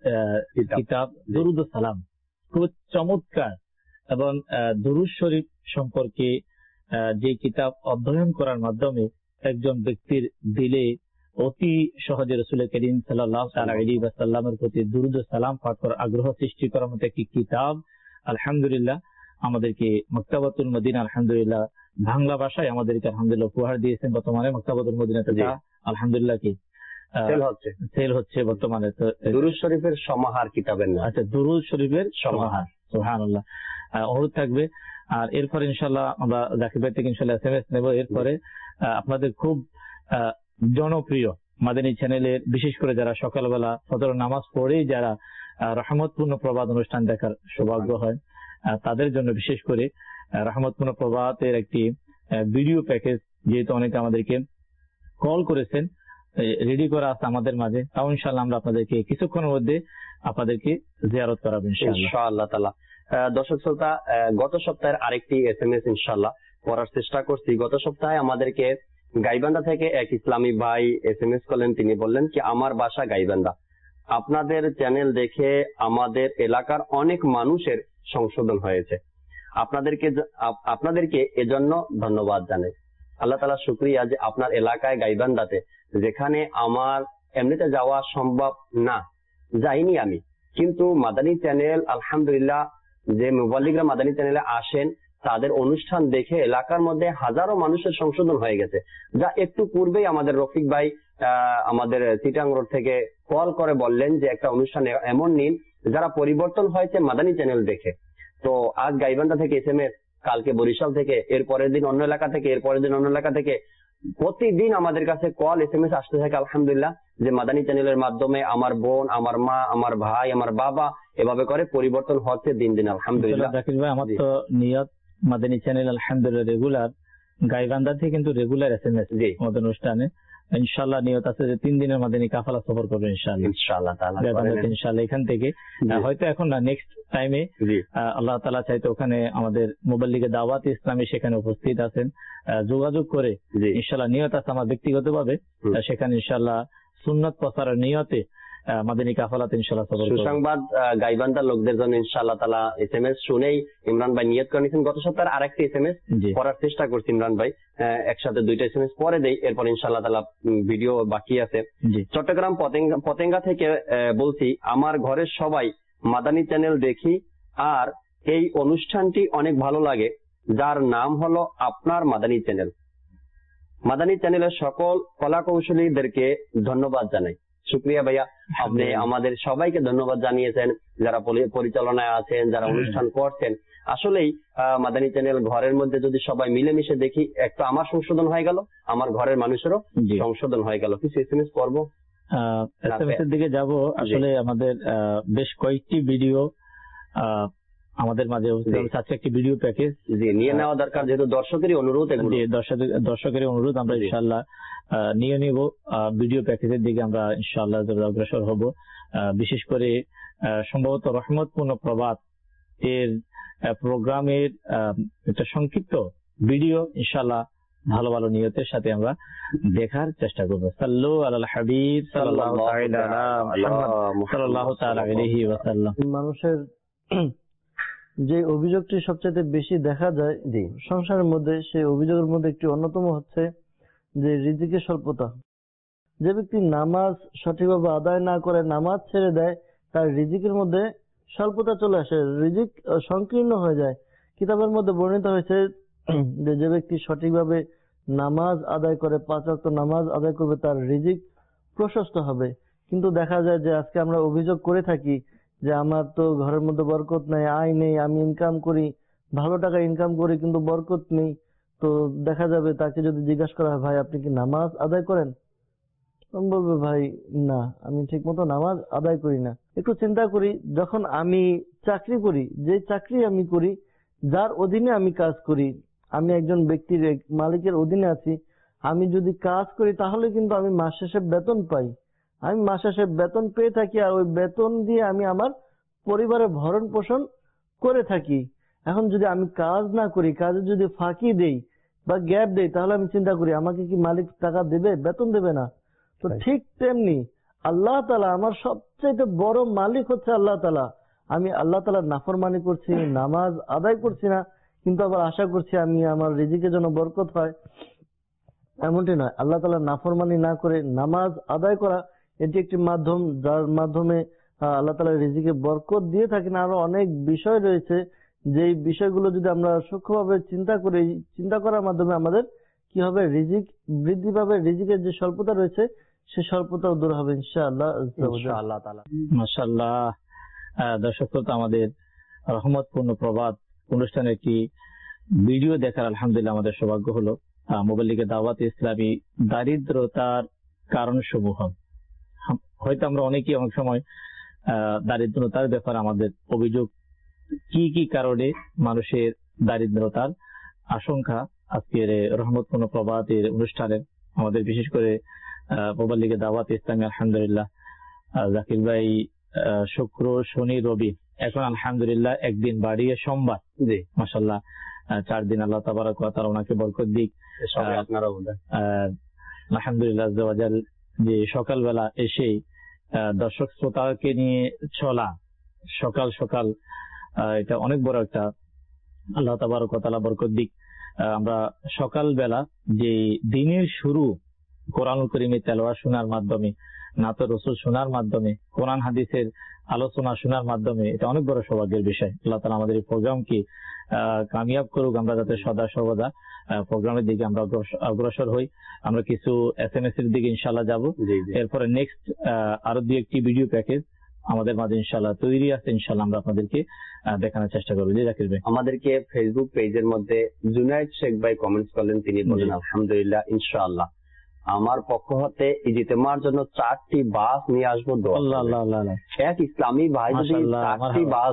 B: কিতাব দুরুদ ও সালাম খুব চমৎকার এবং দুরুদ শরীফ সম্পর্কে যে কিতাব অধ্যয়ন করার মাধ্যমে একজন ব্যক্তির দিলে অতি সহজে রাসূল করিম সাল্লাল্লাহু তাআলা আলাইহি ওয়াসাল্লামের প্রতি দুরূদ ও সালাম পাঠ করার আগ্রহ সৃষ্টি করার মতো একটি কিতাব আলহামদুলিল্লাহ আমাদেরকে মাকতাবাতুল মদিনা আলহামদুলিল্লাহ বাংলা ভাষায় আমাদেরকে আলহামদুলিল্লাহ উপহার দিয়েছেন। বর্তমানে মাকতাবাতুল মদিনাতে আলহামদুলিল্লাহ কি সেল হচ্ছে বর্তমানে। তো
C: দুরূদ শরীফের সমাহার কিতাবের নাম।
B: আচ্ছা, দুরূদ শরীফের সমাহার, সুবহানাল্লাহ। অনুরোধ থাকবে। আর এরপরে ইনশাআল্লাহ আমরা জাকির ভাই থেকে ইনশাআল্লাহ এসএমএস নেব। এরপরে আপনাদের খুব জনপ্রিয় মাদানী চ্যানেলের বিশেষ করে যারা সকালবেলা ফজর নামাজ পড়েই যারা রহমতপূর্ণ প্রবাদ অনুষ্ঠান দেখার সৌভাগ্য হয় তাদের জন্য বিশেষ করে রহমতপূর্ণ প্রবাদের একটি ভিডিও প্যাকেজ, যেহেতু অনেকে আমাদেরকে কল করেছেন, রেডি করা আছে আমাদের মাঝে, তাও ইনশাআল্লাহ আমরা আপনাদেরকে কিছুক্ষণের মধ্যে আপনাদেরকে জিয়ারত করাবো
C: ইনশাআল্লাহ তাআলা। দর্শক শ্রোতা, গত সপ্তাহের আরেকটি এসএমএস ইনশাআল্লাহ পড়ার চেষ্টা করছি। গত সপ্তাহে আমাদেরকে গাইবান্ধা থেকে এক ইসলামী ভাই এসএমএস করলেন। তিনি বললেন কি, আমার বাসা গাইবান্ধা, আপনাদের চ্যানেল দেখে আমাদের এলাকার অনেক মানুষের সংশোধন হয়েছে, আপনাদেরকে এজন্য ধন্যবাদ জানাই। আল্লাহ তাআলা শুকরিয়া যে আপনার এলাকায় গাইবান্ধাতে, যেখানে আমার এমনিতে যাওয়া সম্ভব না, যাইনি আমি, কিন্তু মাদানী চ্যানেল আলহামদুলিল্লাহ যে মুবাল্লিগরা মাদানী চ্যানেলে আসেন তাদের অনুষ্ঠান দেখে এলাকার মধ্যে হাজারো মানুষের সংশোধন হয়ে গেছে। যা একটু পূর্বেই আমাদের রফিক ভাই আমাদের চিটাং রোড থেকে কল করে বললেন যে একটা অনুষ্ঠানে এমন নিন যারা পরিবর্তন হয়েছে মাদানী চ্যানেল দেখে। তো আজ গাইবান্ধা থেকে এসএমএস, কালকে বরিশাল থেকে, এর পরের দিন অন্য এলাকা থেকে, এর পরের দিন অন্য এলাকা থেকে, প্রতিদিন আমাদের কাছে কল এসএমএস আসতে থাকে আলহামদুলিল্লাহ যে মাদানী চ্যানেলের মাধ্যমে আমার বোন, আমার মা, আমার ভাই, আমার বাবা এভাবে করে পরিবর্তন হচ্ছে দিন দিন আলহামদুলিল্লাহ।
B: জাকির ভাই, আমার তো নিয়ত মাদানী চ্যানেল আলহামদুলিল্লাহ রেগুলার গাইবান্ধা থেকে কিন্তু রেগুলার এসএমএস আমাদের অনুষ্ঠানে ইনশাআল্লাহ নিয়ত আছে যে 3 দিনের মাদানী কাফালা সফর করবে ইনশাআল্লাহ তাআলা। ইনশাআল্লাহ এখান থেকে হয়তো এখন না, নেক্সট টাইমে আল্লাহ তাআলা চাইতে ওখানে আমাদের মুবাল্লিগে দাওয়াত ইসলামী সেখানে উপস্থিত আছেন, যোগাযোগ করে ইনশাআল্লাহ নিয়ত আছে আমার ব্যক্তিগতভাবে সেখানে ইনশাআল্লাহ সুন্নাত প্রচারের নিয়তে মাদানী কাফালাতে ইনশাআল্লাহ সফর করব।
C: সুসংবাদ গাইবান্ধার লোকদের জন্য ইনশাআল্লাহ তাআলা। এসএমএস শুনেই ইমরান ভাই নিয়ত করে নিয়েছেন। গত সপ্তাহে আরেকটি এসএমএস পড়ার চেষ্টা করছি ইমরান ভাই, একসাথে দুইটা এসএমএস পরে দেই, এরপর ইনশাআল্লাহ তাআলা ভিডিও বাকি আছে। চট্টগ্রাম পতেঙ্গা থেকে বলছি, আমার ঘরের সবাই মাদানী চ্যানেল দেখি আর এই অনুষ্ঠানটি অনেক ভালো লাগে, যার নাম হলো আপনার মাদানী চ্যানেল। মাদানী চ্যানেলের সকল কলা কৌশলীদেরকে ধন্যবাদ জানাই। শুক্রিয়া ভাইয়া, আপনি আমাদের সবাইকে ধন্যবাদ জানিয়েছেন, যারা পরিচালনায় আছেন, যারা অনুষ্ঠান করছেন। আসলেই মাদানী চ্যানেল ঘরের মধ্যে যদি সবাই মিলেমিশে দেখি, একটা আমার সংশোধন হয়ে গেল, আমার ঘরের মানুষেরও সংশোধন হয়ে গেল। কিছু এসএমএস করবো,
B: এসএমএস এর দিকে যাব। আসলে আমাদের বেশ কয়েকটি ভিডিও আমাদের মাঝে আজকে একটি ভিডিও প্যাকেজ
C: নিয়ে নেওয়া দরকার, যেহেতু দর্শকেরই অনুরোধ,
B: দর্শকের অনুরোধ আমরা ইনশাআল্লাহ নিয়ে নিব। ভিডিও প্যাকেজের দিকে আমরা ইনশাআল্লাহ অগ্রসর হব। বিশেষ করে সম্ভবত রহমতপূর্ণ প্রবাদ এর প্রোগ্রামের একটা সংক্ষিপ্ত ভিডিও ইনশাআল্লাহ ভালো ভালো নিয়তের সাথে আমরা দেখার চেষ্টা করব। সাল্লু আলাল হাবিব সাল্লাল্লাহু তাআলা আলাইহি ওয়াসাল্লাম।
J: মানুষের যে অভিযোগটি সবচেয়ে বেশি দেখা যায় সংসারের মধ্যে, সেই অভিযোগের মধ্যে একটি অন্যতম হচ্ছে যে রিজিকের স্বল্পতা। যে ব্যক্তি নামাজ সঠিকভাবে আদায় না করে নামাজ ছেড়ে দেয়, তার রিজিকের মধ্যে স্বল্পতা চলে আসে, রিজিক সংকীর্ণ হয়ে যায়। কিতাবের মধ্যে বর্ণিত হয়েছে যে ব্যক্তি সঠিকভাবে নামাজ আদায় করে, 5 ওয়াক্ত নামাজ আদায় করবে, তার রিজিক প্রশস্ত হবে। কিন্তু দেখা যায় যে আজকে আমরা অভিযোগ করে থাকি যে আমার তো ঘরের মধ্যে বরকত নাই, আয় নেই, আমি ইনকাম করি, ভালো টাকা ইনকাম করি, কিন্তু বরকত নেই। তো দেখা যাবে তাকে যদি জিজ্ঞাসা করা হয়, ভাই আপনি কি নামাজ আদায় করেন? বলবে ভাই না, আমি ঠিক মতো নামাজ আদায় করি না। একটু চিন্তা করি, যখন আমি চাকরি করি, যে চাকরি আমি করি, যার অধীনে আমি কাজ করি, আমি একজন ব্যক্তির মালিকের অধীনে আছি, আমি যদি কাজ করি তাহলে কিন্তু আমি মাস শেষে বেতন পাই। আমি মাস শেষে বেতন পেয়ে থাকি, আর ওই বেতন দিয়ে আমি আমার পরিবারের ভরণ পোষণ করে থাকি। এখন যদি আমি কাজ না করি, কাজে যদি ফাঁকি দেই বা গ্যাপ দেই, তাহলে আমি চিন্তা করি আমাকে কি মালিক টাকা দেবে? বেতন দেবে না। তো ঠিক তেমনি আল্লাহ তাআলা আমার সবচেয়ে বড় মালিক হচ্ছে আল্লাহ তাআলা। আমি আল্লাহ তাআলার নাফরমানি করছি, নামাজ আদায় করছি না, কিন্তু আবার আশা করছি আমি আমার রিজিকের জন্য বরকত হয়। এমনটি নয়। আল্লাহ তাআলা নাফরমানি না করে নামাজ আদায় করা এটি একটি মাধ্যম, যার মাধ্যমে আল্লাহ তাআলা রিজিকে বরকত দিয়ে থাকেন। আরো অনেক বিষয় রয়েছে, যেই বিষয়গুলো যদি আমরা সূক্ষ্মভাবে চিন্তা করি, চিন্তা করার মাধ্যমে আমাদের কি হবে, রিজিক বৃদ্ধি পাবে, রিজিকের যে স্বল্পতা রয়েছে সে স্বল্পতাও দূর হবে ইনশাআল্লাহ।
C: ইনশাআল্লাহ তাআলা।
B: মাশাআল্লাহ। দর্শক শ্রোতা, আমাদের রহমতপূর্ণ প্রবাদ অনুষ্ঠানের একটি ভিডিও দেখার আলহামদুলিল্লাহ আমাদের সৌভাগ্য হলো। মোবাল্লিগে দাওয়াত ইসলামী দারিদ্রতার কারণ সমূহ। হয়তো আমরা অনেকেই অনেক সময় দারিদ্রতার ব্যাপারে আমাদের অভিযোগ, কি কি কারণে মানুষের দারিদ্রতার আশঙ্কা, আজকের রহমতপূর্ণ প্রবাদের অনুষ্ঠানে আমাদের বিশেষ করে মোবাল্লিগে দাওয়াত ইসলামী আলহামদুলিল্লাহ জাকির ভাই শুক্র, শনি, রবি, এখন আলহামদুলিল্লাহ একদিন বাড়িয়ে সোমবার, জি মাশাআল্লাহ 4 দিন আল্লাহ তাবারাক ওয়া তাআলা ওনাকে বরকত দিক। আলহামদুলিল্লাহ আজ্জা ওয়া জাল, যে সকালবেলা এসে দর্শক শ্রোতাকে নিয়ে চলা সকাল সকাল, এটা অনেক বড় একটা আল্লাহ তাবারাক ওয়া তাআলা বরকত দিক। আমরা সকালবেলা যে দিনের শুরু কোরআনুল কারীমের তেলাওয়াত শোনার মাধ্যমে, নাত রাসূল শোনার মাধ্যমে, কোরআন হাদিসের আলোচনা শোনার মাধ্যমে, এটা অনেক বড় সৌভাগ্যের বিষয়। আল্লাহ তাআলা আমাদের এই প্রোগ্রামকে কামিয়াব করুক, আমরা যাতে সদা সর্বদা প্রোগ্রামের দিকে আমরা অগ্রসর হই। আমরা কিছু SMS এর দিকে ইনশাআল্লাহ যাব, এরপরে নেক্সট আরো 2-1টি ভিডিও প্যাকেজ আমাদের মাঝে ইনশাআল্লাহ তৈরি আছে, ইনশাআল্লাহ আমরা আপনাদেরকে দেখানোর চেষ্টা করবো। জি জাকির ভাই।
C: আমাদেরকে ফেসবুক পেজের মধ্যে জুনায়েদ শেখ ভাই কমেন্টস করলেন, তিনি বলেন আলহামদুলিল্লাহ ইনশাআল্লাহ আমার পক্ষ হতে ইজতেমার জন্য 4টি বাস নিয়ে আসবো। এক ইসলামী ভাই যদি 4টি বাস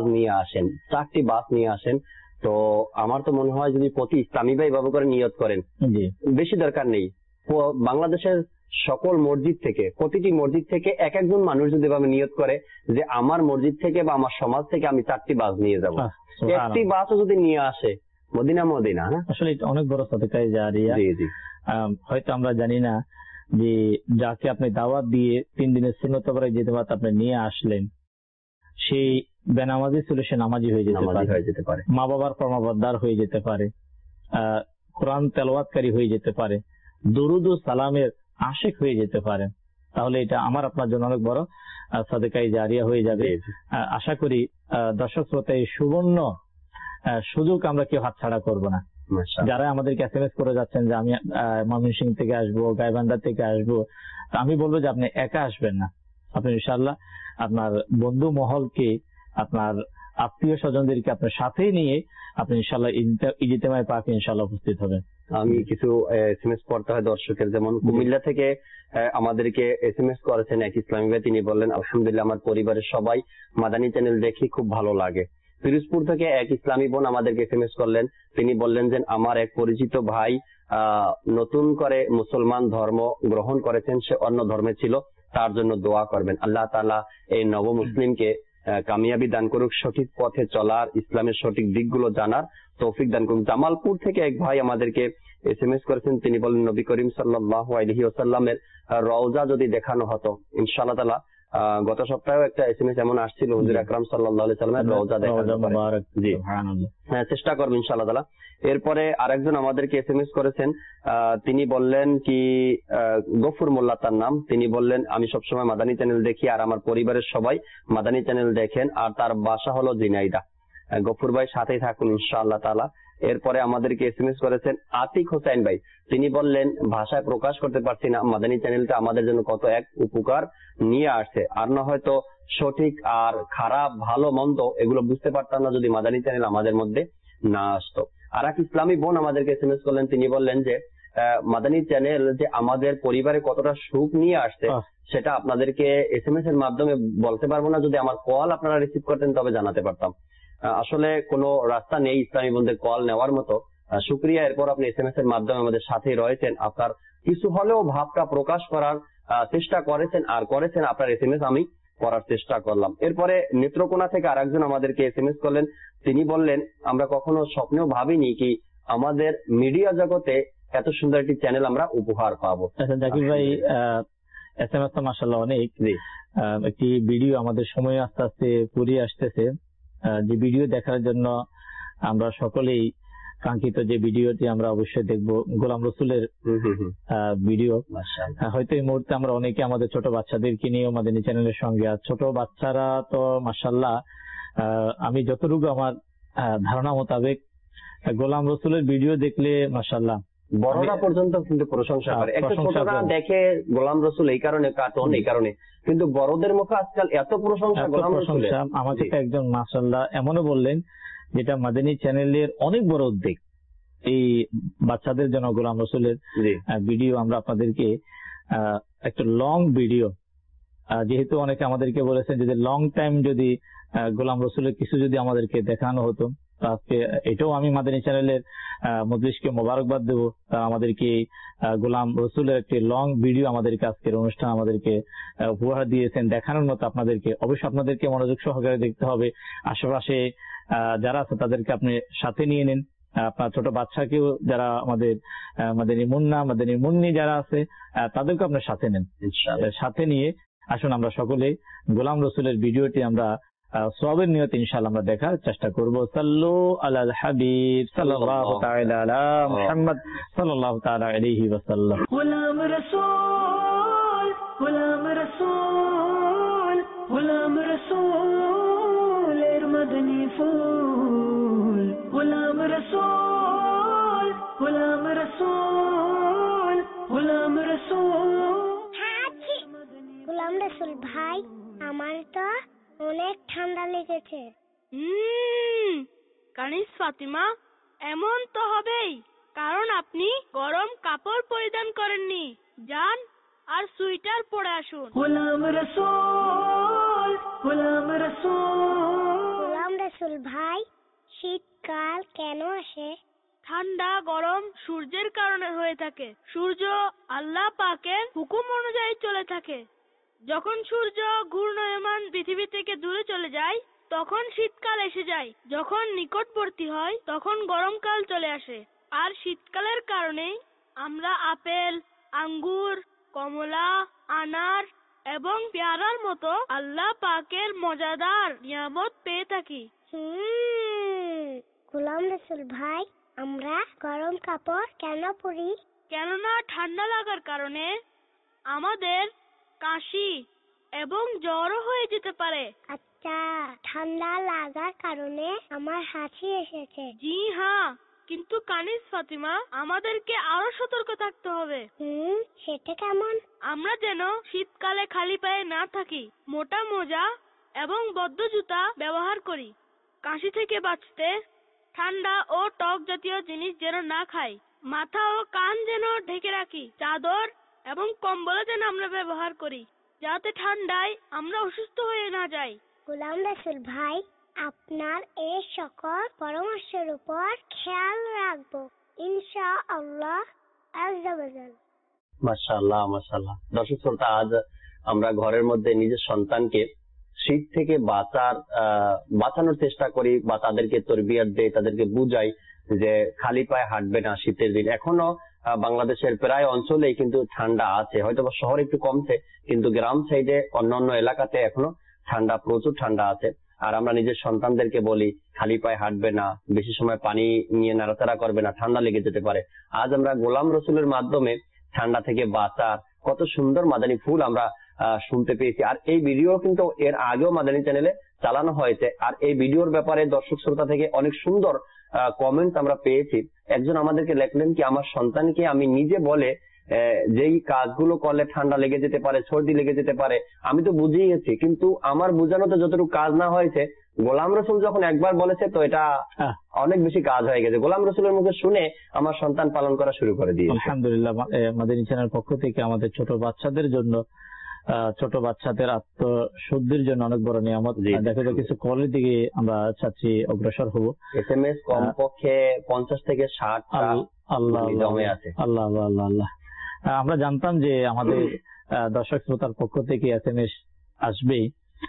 C: নিয়ে আসেন, তো আমার তো মনে হয় যদি প্রতি ইসলামী ভাই এভাবে করে নিয়ত করেন, বেশি দরকার নেই, বাংলাদেশের সকল মসজিদ থেকে, প্রতিটি মসজিদ থেকে এক একজন মানুষ যদি এভাবে নিয়ত করে যে আমার মসজিদ থেকে বা আমার সমাজ থেকে আমি 4টি বাস নিয়ে যাব, একটি বাসও যদি নিয়ে আসে, মদিনা মদিনা,
B: আসলে এটা অনেক বড় সাদকায়ে জারিয়া। হয়তো আমরা জানি না যে যাকে আপনি দাওয়াত দিয়ে 3 দিনের সুন্নত করে ইজতেমাত আপনি নিয়ে আসলেন, সেই বেনামাজি ছিল সে নামাজি হয়ে যেতে পারে, মা বাবার কর্মবদ্ধার হয়ে যেতে পারে, কোরআন তেলাওয়াতকারী হয়ে যেতে পারে, দরুদ ও সালামের আশিক হয়ে যেতে পারে। তাহলে এটা আমার আপনার জন্য অনেক বড় সাদকায়ে জারিয়া হয়ে যাবে। আশা করি দর্শক শ্রোতা এই সুবর্ণ সুযোগ আমরা কেউ হাতছাড়া করবো না। যারা আমাদেরকে SMS করে যাচ্ছেন যে আমি ময়মনসিংহ থেকে আসবো, গাইবান্ধা থেকে আসবো, আমি বলবো যে আপনি একা আসবেন না, আপনি ইনশাআল্লাহ আপনার বন্ধু মহলকে, আপনার আত্মীয় স্বজনদেরকে আপনার সাথেই নিয়ে আপনি ইনশাআল্লাহ ইজতেমায়ে পাকে ইনশাআল্লাহ উপস্থিত হবেন।
C: আমি কিছু SMS পড়তে হয় দর্শকের, যেমন কুমিল্লা থেকে আমাদেরকে SMS করেছেন এক ইসলামী ভাই, তিনি বললেন আলহামদুলিল্লাহ আমার পরিবারের সবাই মাদানী চ্যানেল দেখি খুব ভালো লাগে। পিরোজপুর থেকে এক ইসলামী বোন আমাদেরকে SMS করলেন, তিনি বললেন যে আমার এক পরিচিত ভাই নতুন করে মুসলমান ধর্ম গ্রহণ করেছেন, সে অন্য ধর্মে ছিল, তার জন্য দোয়া করবেন। আল্লাহ তাআলা এই নব মুসলিমকে কামিয়াবি দান করুক, সঠিক পথে চলার, ইসলামের সঠিক দিকগুলো জানার তৌফিক দান করুক। জামালপুর থেকে এক ভাই আমাদেরকে SMS করেছেন, তিনি বলেন নবী করিম সাল্লাল্লাহু আলাইহি ওয়াসাল্লামের রওজা যদি দেখানো হতো, ইনশাআল্লাহ তাআলা গত সপ্তাহেও একটা SMS এমন আসছিল, হুজুর আকরাম সাল্লাল্লাহু আলাইহি ওয়াসাল্লামের রওজা দেখানো, জি হ্যাঁ চেষ্টা করব ইনশাআল্লাহ তাআলা। এরপরে আরেকজন আমাদেরকে SMS করেছেন, তিনি বললেন কি, গফুর মোল্লা তার নাম, তিনি বললেন আমি সবসময় মাদানী চ্যানেল দেখি আর আমার পরিবারের সবাই মাদানী চ্যানেল দেখেন, আর তার বাসা হলো ঝিনাইদহ। গফুর ভাই সাথেই থাকুন ইনশাআল্লাহ তাআলা। এরপরে আমাদেরকে SMS করেছেন আতিক হোসেন ভাই, তিনি বললেন ভাষায় প্রকাশ করতে পারছি না, মাদানী চ্যানেলটা আমাদের জন্য কত এক উপকার নিয়ে আসছে, আর না হয়তো সঠিক আর খারাপ ভালো মন্দ এগুলো বুঝতে পারতাম না যদি মাদানী চ্যানেল আমাদের মধ্যে না আসতো। আর এক ইসলামী বোন আমাদেরকে SMS করলেন, তিনি বললেন যে মাদানী চ্যানেল যে আমাদের পরিবারে কতটা সুখ নিয়ে আসছে সেটা আপনাদেরকে SMS এর মাধ্যমে বলতে পারবো না, যদি আমার কল আপনারা রিসিভ করতেন তবে জানাতে পারতাম। আসলে কোনো রাস্তা নেই ইসলামী বোনদের কল নেওয়ার মতো। শুকরিয়া, এরপর আপনি SMS এর মাধ্যমে আমাদের সাথেই রয়েছেন, আপনার কিছু হলেও ভাবটা প্রকাশ করার চেষ্টা করেছেন, আর করেছেন আপনার SMS আমি পড়ার চেষ্টা করলাম। এরপরে নেত্রকোনা থেকে আরেকজন আমাদেরকে SMS করলেন, তিনি বললেন আমরা কখনো স্বপ্নেও ভাবিনি কি আমাদের মিডিয়া জগতে এত সুন্দর একটি চ্যানেল আমরা উপহার পাবো।
B: আচ্ছা জাকির ভাই, SMS তো মাশাআল্লাহ অনেক, একটি ভিডিও আমাদের সময় আস্তে আস্তে পুরিয়ে আসতেছে, যে ভিডিও দেখার জন্য আমরা সকলেই কাঙ্ক্ষিত যে ভিডিওটি আমরা অবশ্যই দেখব, গোলাম রসুলের ভিডিও। হয়তো এই মুহূর্তে আমরা অনেকে আমাদের ছোট বাচ্চাদেরকে নিয়ে মাদানী চ্যানেলের সঙ্গে, আর ছোট বাচ্চারা তো মাশাআল্লাহ আমি যতটুকু আমার ধারণা মোতাবেক গোলাম রসুলের ভিডিও দেখলে মাশাআল্লাহ
C: বড়রা পর্যন্ত কিন্তু প্রশংসা করে। একটা ছোটরা দেখে গোলাম রসুল এই কারণে, কার্টুন এই কারণে, কিন্তু বড়দের মুখে আজকাল এত প্রশংসা গোলাম রসুলের।
B: আমাকে তো একজন মাশাআল্লাহ এমনও বললেন যেটা মাদানী চ্যানেলের অনেক বড় উদ্যোগ, এই বাচ্চাদের জন্য গোলাম রসুলের ভিডিও আমরা আপনাদেরকে একটা লং ভিডিও, যেহেতু অনেকে আমাদেরকে বলেছেন যে লং টাইম যদি গোলাম রসুলের কিছু যদি আমাদেরকে দেখানো হতো, আজকে এটাও আমি মাদানী চ্যানেলের মজলিসকে মোবারকবাদ দেব, আমাদেরকে গোলাম রসুলের একটি লং ভিডিও আমাদেরকে আজকের অনুষ্ঠান আমাদেরকে উপহার দিয়েছেন দেখানোর মতো। আপনাদেরকে অবশ্যই আপনাদেরকে মনোযোগ সহকারে দেখতে হবে। আশেপাশে যারা আছে তাদেরকে আপনি সাথে নিয়ে নিন, আপনার ছোট বাচ্চাকেও, যারা আমাদের মাদানী মুন্না মাদানী মুন্নি যারা আছে তাদেরকে আপনার সাথে নেন। সাথে নিয়ে আসুন আমরা সকলে গোলাম রসুলের ভিডিওটি আমরা সওয়াবের নিয়তে ইনশাআল্লাহ আমরা দেখার চেষ্টা করব। সাল্লু আলাল হাবিব সাল্লাল্লাহু তাআলা আলা মুহাম্মদ সাল্লাল্লাহু তাআলা আলাইহি ওয়াসাল্লাম।
A: গোলাম রসুল গোলাম রসুল গোলাম রসুলের মাদানী ফুল, গোলাম রসুল গোলাম রসুল গোলাম রসুল।
K: গোলাম রসুল ভাই, আমার তো অনেক ঠান্ডা লেগেছে।
L: কানিস ফাতিমা, এমন তো হবেই, কারণ আপনি গরম কাপড় পরিধান করেননি। যান আর সুইটার পরে আসুন।
A: গোলাম রসুল গোলাম রসুল।
K: গোলাম রসুল ভাই, শীতকাল কেন আসে?
L: ঠান্ডা গরম সূর্যের কারণে হয়ে থাকে। সূর্য আল্লাহ পাকের হুকুম অনুযায়ী চলে থাকে। যখন সূর্য ঘূর্ণায়মান পৃথিবী থেকে দূরে চলে যায় তখন শীতকাল এসে যায়। যখন নিকটবর্তী হয় তখন গরমকাল চলে আসে। আর শীতকালের কারণে আমরা আপেল, আঙ্গুর, কমলা, আনার এবং পেয়ারার মতো আল্লাহ পাকের মজাদার নিয়ামত পেয়ে থাকি।
K: গোলাম রসুল ভাই, আমরা গরম কাপড় কেন পরি?
L: কেননা ঠান্ডা লাগার কারণে আমাদের কাশি এবং জ্বরও হয়ে যেতে পারে।
K: আচ্ছা, ঠান্ডা লাগার কারণে আমার হাঁচি এসেছে।
L: জি হ্যাঁ, কিন্তু কানিস ফাতিমা, আমাদেরকে আরো সতর্ক থাকতে হবে।
K: সেটা কেমন?
L: আমরা যেন শীতকালে খালি পায়ে না থাকি, মোটা মোজা এবং বদ্ধ জুতা ব্যবহার করি। কাশি থেকে বাঁচতে ঠান্ডা ও টক জাতীয় জিনিস যেন না খাই। মাথা ও কান যেন ঢেকে রাখি। চাদর এবং কম্বল যেন আমরা ব্যবহার করি, যাতে ঠান্ডায় আমরা অসুস্থ হয়ে না যাই।
K: গোলাম রসুল ভাই, আপনার এই সকল পরামর্শের উপর খেয়াল রাখবো ইনশাআল্লাহ।
C: মাশাআল্লাহ মাশাআল্লাহ। দর্শক শ্রোতা, আজ আমরা ঘরের মধ্যে নিজের সন্তানকে শীত থেকে বাঁচানোর চেষ্টা করি, বা তাদেরকে তরবিয়ত দেই, তাদেরকে বুঝাই যে খালি পায়ে হাঁটবে না শীতের দিন। এখনো বাংলাদেশের প্রায় অঞ্চলেই কিন্তু ঠান্ডা আছে, হয়তো শহরে একটু কমছে, কিন্তু গ্রাম সাইডে অন্যান্য এলাকাতে এখনো ঠান্ডা, প্রচুর ঠান্ডা আছে। আর আমরা নিজের সন্তানদেরকে বলি খালি পায়ে হাঁটবে না, বেশি সময় পানি নিয়ে নাড়াচাড়া করবে না, ঠান্ডা লেগে যেতে পারে। আজ আমরা গোলাম রসুলের মাধ্যমে ঠান্ডা থেকে বাঁচার কত সুন্দর মাদানী ফুল আমরা শুনতে পেয়েছি। আর এই ভিডিও কিন্তু এর আগেও মাদানী চ্যানেলে চালানো হয়েছে। আর এই ভিডিওর ব্যাপারে দর্শক শ্রোতা থেকে অনেক সুন্দর কমেন্ট আমরা পেয়েছি। একজন আমাদেরকে লেখলেন কি, আমার সন্তানকে আমি নিজে বলে যেই কাজগুলো করলে ঠান্ডা লেগে যেতে পারে, সর্দি লেগে যেতে পারে, আমি তো বুঝিয়ে গেছি, কিন্তু আমার বোঝানোতে যতটুকু কাজ না হয়েছে, গোলাম রসুল যখন একবার বলেছে তো এটা অনেক বেশি কাজ হয়ে গেছে। গোলাম রসুলের মুখে শুনে আমার সন্তান পালন করা শুরু করে দিয়েছে।
B: আলহামদুলিল্লাহ। মাদানী চ্যানেল পক্ষ থেকে আমাদের ছোট বাচ্চাদের জন্য, ছোট বাচ্চাদের আত্মশুদ্ধির জন্য অনেক বড় নিয়ামত। দেখা যায় কিছু কলের দিকে আমরা চাচ্ছি অগ্রসর হব।
C: SMS কমপক্ষে 50 থেকে 60
B: আল্লাহ জমে আছে। আল্লাহ আল্লাহ আল্লাহ। আমরা জানতাম যে আমাদের দর্শক শ্রোতার পক্ষ থেকে SMS আসবেই।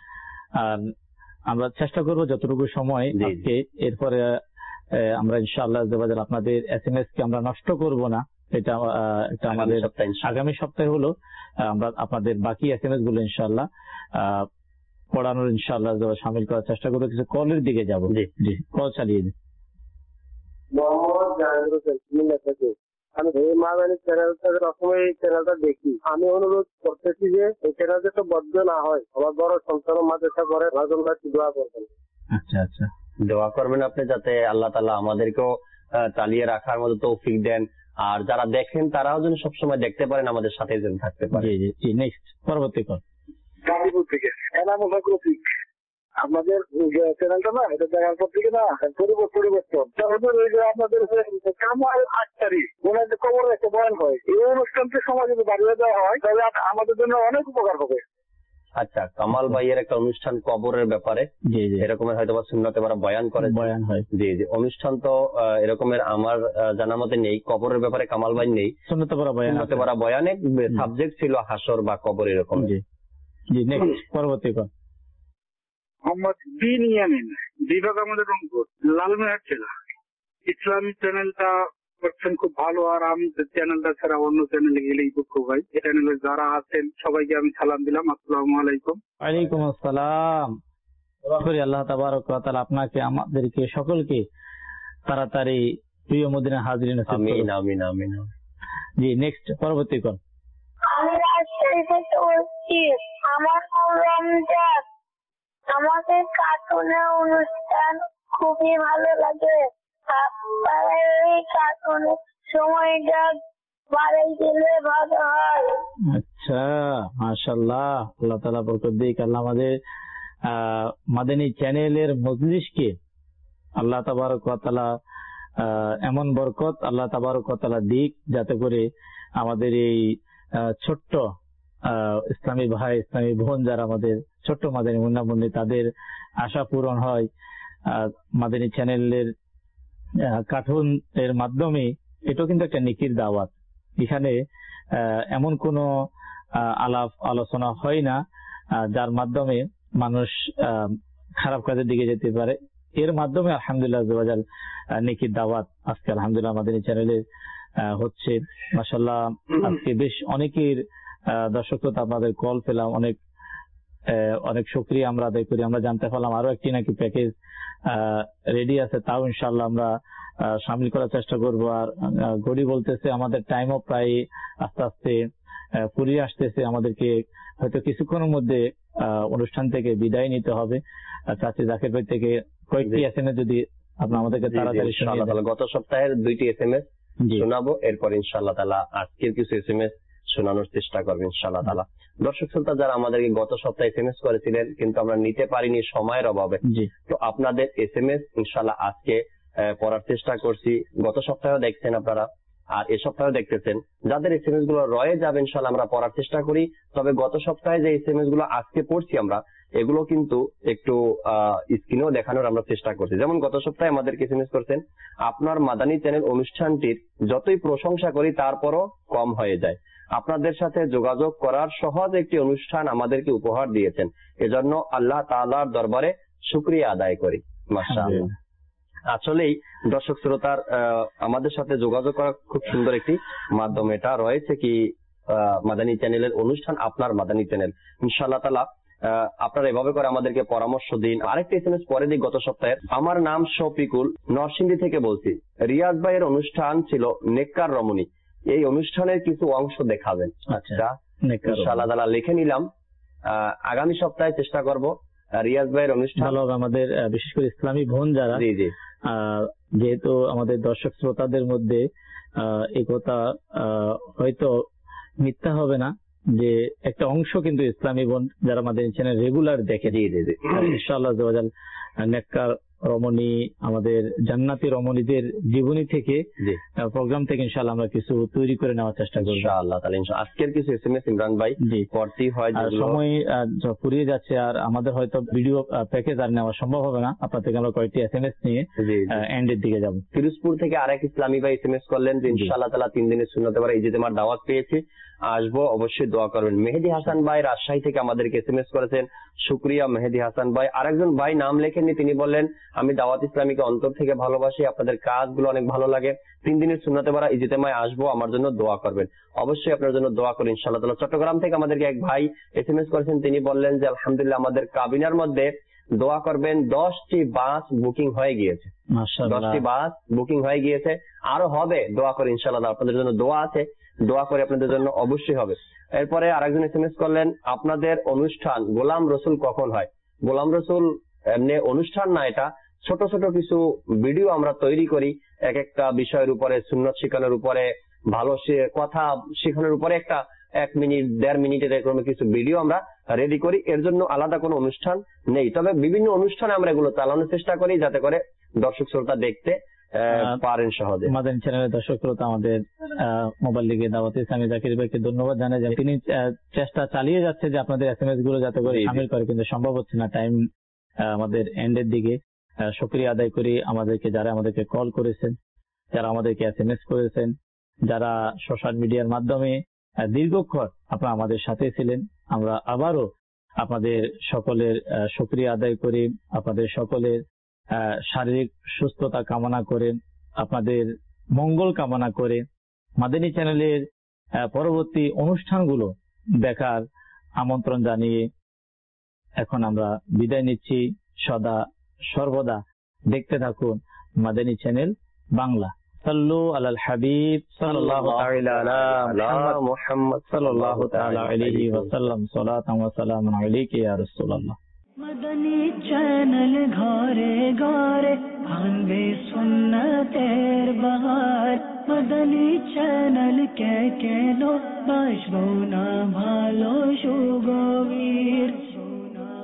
B: আমরা চেষ্টা করব যতটুকু সময় আজকে, এরপরে আমরা ইনশাআল্লাহ আপনাদের SMS কে আমরা নষ্ট করব না। এটা আমাদের আগামী সপ্তাহে হলো আমরা আপনাদের বাকি SMS গুলো ইনশাআল্লাহ পড়ানোর ইনশাআল্লাহ শামিল করার চেষ্টা করবো। কিছু কলের দিকে যাবো। জি, কল চালিয়ে দিন।
F: মোহাম্মদ জাহাঙ্গীর হোসেন কুমিল্লা থেকে। আমি এই মাদানী চ্যানেলটা সবসময় এই চ্যানেলটা দেখি। আমি অনুরোধ করতেছি যে এই চ্যানেলটা তো বদ্ধ না হয়, আমার বড় সন্তান মাদ্রাসা করে দোয়া করবেন।
B: আচ্ছা আচ্ছা,
C: দোয়া করবেন আপনি যাতে আল্লাহ তাআলা আমাদেরকেও চালিয়ে রাখার মতো তৌফিক দেন, আর যারা দেখেন তারাও যেন সবসময় দেখতে পারেন, আমাদের সাথে যেন থাকতে পারে।
B: জি জি জি। নেক্সট পরবর্তী কল।
F: গাজীপুর থেকে এনাম রফিক। আপনাদের চ্যানেলটা না, এটা দেখার পর থেকে না পরিবর্তন আপনাদের কামাল 8 তারিখ ওনাদের কবর একটা বয়ান হয়, এই অনুষ্ঠানকে সময় যদি বাড়িয়ে দেওয়া হয় তাহলে আমাদের জন্য অনেক উপকার হবে।
C: আচ্ছা, কামাল ভাইয়ের একটা অনুষ্ঠান কবরের ব্যাপারে
B: জি জি,
C: এরকমের হয়তো বা সুন্নতে পারা বয়ান করে,
B: বয়ান হয়।
C: জি জি। অনুষ্ঠান তো এরকমের আমার জানা মতে নেই, কবরের ব্যাপারে কামাল ভাই নেই।
B: সুন্নতে পারা বয়ান,
C: সুন্নতে পারা বয়ানে সাবজেক্ট ছিল হাসর বা কবর এরকম।
B: জি জি। নেক্সট পরবর্তী কল।
F: মোহাম্মদ বিন ইয়ামিন, বিভাগ আমাদের রংপুর, লালমেহাট জেলা। ইসলামী চ্যানেলটা করছেন খুব ভালো, আর আমি চ্যানেলটা ছাড়া অন্য চ্যানেলে গেলেই দুঃখ ভাই। এই চ্যানেলে যারা আছেন সবাইকে আমি সালাম দিলাম, আসসালামু আলাইকুম।
B: ওয়ালাইকুম আসসালাম। আল্লাহ তাবারক ওয়া তাআলা আপনাকে আমাদেরকে সকলকে তাড়াতাড়ি প্রিয় মদিনা হাজিরিন নসিব করুন।
C: আমিন আমিন আমিন।
B: জি নেক্সট পরবর্তী কল।
K: আমি রাজশাহী থেকে বলছি, আমার নাম রমজান। আমাদের কার্টুনের অনুষ্ঠান খুবই ভালো লাগে। আপনারা এই কার্টুনের সময়টা বাড়াই দিলে ভালো হয়।
B: আচ্ছা, মাশাআল্লাহ, আল্লাহ তাআলা বরকত দিক। আল্লাহ আমাদের মাদানী চ্যানেলের মজলিসকে আল্লাহ তাবারক ওয়া তাআলা এমন বরকত আল্লাহ তাবারক ওয়া তাআলা দিক, যাতে করে আমাদের এই ছোট্ট ইসলামী ভাই ইসলামী বোন যারা আমাদের ছোট্ট মাদানী মুন্না মুন্নি, তাদের আশা পূরণ হয়। মাদানী চ্যানেলের কার্টুন এর মাধ্যমে এটাও কিন্তু একটা নেকির দাওয়াত। এখানে এমন কোন আলাপ আলোচনা হয় না যার মাধ্যমে মানুষ খারাপ কাজের দিকে যেতে পারে। এর মাধ্যমে আলহামদুলিল্লাহ আযওয়াজাল নেকির দাওয়াত আজকে আলহামদুলিল্লাহ মাদানী চ্যানেলে হচ্ছে। মাশাআল্লাহ, আজকে বেশ অনেকের দর্শকতা, আপনাদের কল পেলাম, অনেক শুকরিয়া আমরা আদায় করি। আমরা জানতে পারলাম আরো একটি নাকি প্যাকেজ রেডি আছে, তাও ইনশাআল্লাহ আমরা শামিল করার চেষ্টা করব। আর গড়ি বলতেছে আমাদের টাইমও প্রায় আস্তে আস্তে ফুরিয়ে আসতেছে, আমাদেরকে হয়তো কিছুক্ষণের মধ্যে অনুষ্ঠান থেকে বিদায় নিতে হবে। চাচি জাকির ভাই থেকে কয়েকটি এসএমএস যদি আপনি আমাদেরকে তাড়াতাড়ি শুনিয়ে দেন।
C: গত সপ্তাহের 2টি এসএমএস শোনাবো, এরপর ইনশাআল্লাহ তাআলা আজকের কিছু এসএমএস শোনানোর চেষ্টা করবো ইনশাআল্লাহ তাআলা। দর্শক শ্রোতা যারা আমাদেরকে গত সপ্তাহে এসএমএস করেছিলেন কিন্তু আমরা নিতে পারিনি সময়ের অভাবে, তো আপনাদের এসএমএস ইনশাআল্লাহ আজকে পড়ার চেষ্টা করছি। গত সপ্তাহে দেখছেন আপনারা, আর এ সপ্তাহে দেখতেছেন। যাদের এসএমএস গুলো রয়ে যাবে ইনশাআল্লাহ আমরা পড়ার চেষ্টা করি। তবে গত সপ্তাহে যে এসএমএস গুলো আজকে পড়ছি আমরা, এগুলো কিন্তু একটু স্ক্রিনেও দেখানোর আমরা চেষ্টা করছি। যেমন গত সপ্তাহে আমাদেরকে এসএমএস করছেন, আপনার মাদানী চ্যানেল অনুষ্ঠানটির যতই প্রশংসা করি তারপরও কম হয়ে যায়। আপনাদের সাথে যোগাযোগ করার সহজ একটি অনুষ্ঠান আমাদেরকে উপহার দিয়েছেন, এজন্য আল্লাহ তাআলার দরবারে শুকরিয়া আদায় করি। মাশাআল্লাহ, আসলেই দর্শক শ্রোতার আমাদের সাথে যোগাযোগ করা খুব সুন্দর একটি মাধ্যম। এটা রয়েছে কি মাদানী চ্যানেলের অনুষ্ঠান, আপনার মাদানী চ্যানেল। ইনশাআল্লাহ তাআলা আপনারা এভাবে করে আমাদেরকে পরামর্শ দিন। আরেকটা এসএমএস পরে দিই গত সপ্তাহের। আমার নাম শফিকুল, নরসিংদী থেকে বলছি। রিয়াজ ভাইয়ের অনুষ্ঠান ছিল নেককার রমণী, এই অনুষ্ঠানের কিছু অংশ দেখাবেন। আচ্ছা, ইনশাআল্লাহ তাআলা লিখে নিলাম। আগামী সপ্তাহে চেষ্টা করব রিয়াজ ভাইয়ের অনুষ্ঠান
B: ভালো হবে আমাদের, বিশেষ করে ইসলামী বোন যারা, যেহেতু আমাদের দর্শক শ্রোতাদের মধ্যে এই কথা হয়তো মিথ্যা হবে না যে একটা অংশ কিন্তু ইসলামী বোন যারা আমাদের চ্যানেল রেগুলার দেখে। ইনশাআল্লাহ আযওয়াজাল নেককার রমণী, আমাদের জান্নাতি রমণীদের জীবনী থেকে, প্রোগ্রাম থেকে ইনশাআল্লাহ আমরা কিছু তৈরি করে নেওয়ার চেষ্টা করব
C: ইনশাআল্লাহ তাআলা। আজকের কিছু এসএমএস ইমরান ভাই পড়তেই হয়,
B: সময় ফুরিয়ে যাচ্ছে, আর আমাদের হয়তো ভিডিও প্যাকেজ আর নেওয়া সম্ভব হবে না। আপনার থেকে আমরা কয়েকটি এসএমএস নিয়ে এন্ডের দিকে যাব।
C: ফিরোজপুর থেকে আরেক ইসলামী ভাই এসএমএস করলেন যে ইনশাআল্লাহ তাআলা 3 দিনের সুন্নতে পারা ইজতেমার দাওয়াত পেয়েছি, আসবো, অবশ্যই দোয়া করবেন। মেহেদী হাসান ভাই রাজশাহী থেকে আমাদেরকে এসএমএস করেছেন, শুকরিয়া মেহেদী হাসান ভাই। আরেকজন ভাই নাম লেখেননি, তিনি বললেন আমি দাওয়াত ইসলামীকে অন্তর থেকে ভালোবাসি, আপনাদের কাজগুলো অনেক ভালো লাগে, 3 দিনের সুন্নতে পারা ইজতেমায় আসবো, আমার জন্য দোয়া করবেন। অবশ্যই আপনার জন্য দোয়া করি ইনশাআল্লাহ তাআলা। চট্টগ্রাম থেকে আমাদেরকে এক ভাই এসএমএস করেছেন, তিনি বললেন যে আলহামদুলিল্লাহ আমাদের কাবিনার মধ্যে দোয়া করবেন। 10টি বাস বুকিং হয়ে গিয়েছে,
B: মাশাআল্লাহ
C: 10টি বাস বুকিং হয়ে গিয়েছে, আরো হবে। দোয়া করে ইনশাআল্লাহ, আপনাদের জন্য দোয়া আছে, দোয়া করে আপনাদের জন্য অবশ্যই হবে। এরপরে আরেকজন এসএমএস করলেন, আপনাদের অনুষ্ঠান গোলাম রসুল কখন হয়? গোলাম রসুল এমনি অনুষ্ঠান না, এটা ছোট ছোট কিছু ভিডিও আমরা তৈরি করি এক একটা বিষয়ের উপরে, সুন্নত শিখানোর উপরে, ভালো কথা শিখানোর উপরে একটা 1 মিনিট 1.5 মিনিটের এরকম কিছু ভিডিও আমরা রেডি করি। এর জন্য আলাদা কোনো অনুষ্ঠান নেই, তবে বিভিন্ন অনুষ্ঠানে আমরা এগুলো চালানোর চেষ্টা করি যাতে করে দর্শক শ্রোতা দেখতে পারেন সহজে।
B: আমাদের চ্যানেলের দর্শক শ্রোতা আমাদের মোবাইল লিগে দাওয়াতে ইসলামী জাকির ভাইকে ধন্যবাদ জানাই যে তিনি চেষ্টা চালিয়ে যাচ্ছে যে আপনাদের এসএমএস গুলো যাতে করে শামিল করে, কিন্তু সম্ভব হচ্ছে না, টাইম আমাদের এন্ডের দিকে। শুকরিয়া আদায় করি আমাদেরকে, যারা আমাদেরকে কল করেছেন, যারা আমাদেরকে এসএমএস করেছেন, যারা সোশ্যাল মিডিয়ার মাধ্যমে দীর্ঘক্ষণ আপনারা আমাদের সাথে ছিলেন। আমরা আবারও আপনাদের সকলের শুকরিয়া আদায় করি, আপনাদের সকলের শারীরিক সুস্থতা কামনা করেন, আপনাদের মঙ্গল কামনা করে মাদানী চ্যানেলের পরবর্তী অনুষ্ঠানগুলো দেখার আমন্ত্রণ জানিয়ে এখন আমরা বিদায় নিচ্ছি। সদা সর্বদা দেখতে থাকুন মাদানী চ্যানেল বাংলা। সাল্লু আলাল হাবিব সাল্লাল্লাহু তাআলা আলা মুহাম্মদ সাল্লাল্লাহু তাআলা আলাইহি ওয়াসাল্লাম। সালাতান ওয়া সালামুন আলাইকা ইয়া রাসূলুল্লাহ।
A: मदनी चैनल घरे घरे आनबे सुन्नतेर बहार। मदनी चैनल के केनो बाशबो ना भालो सुगवीर।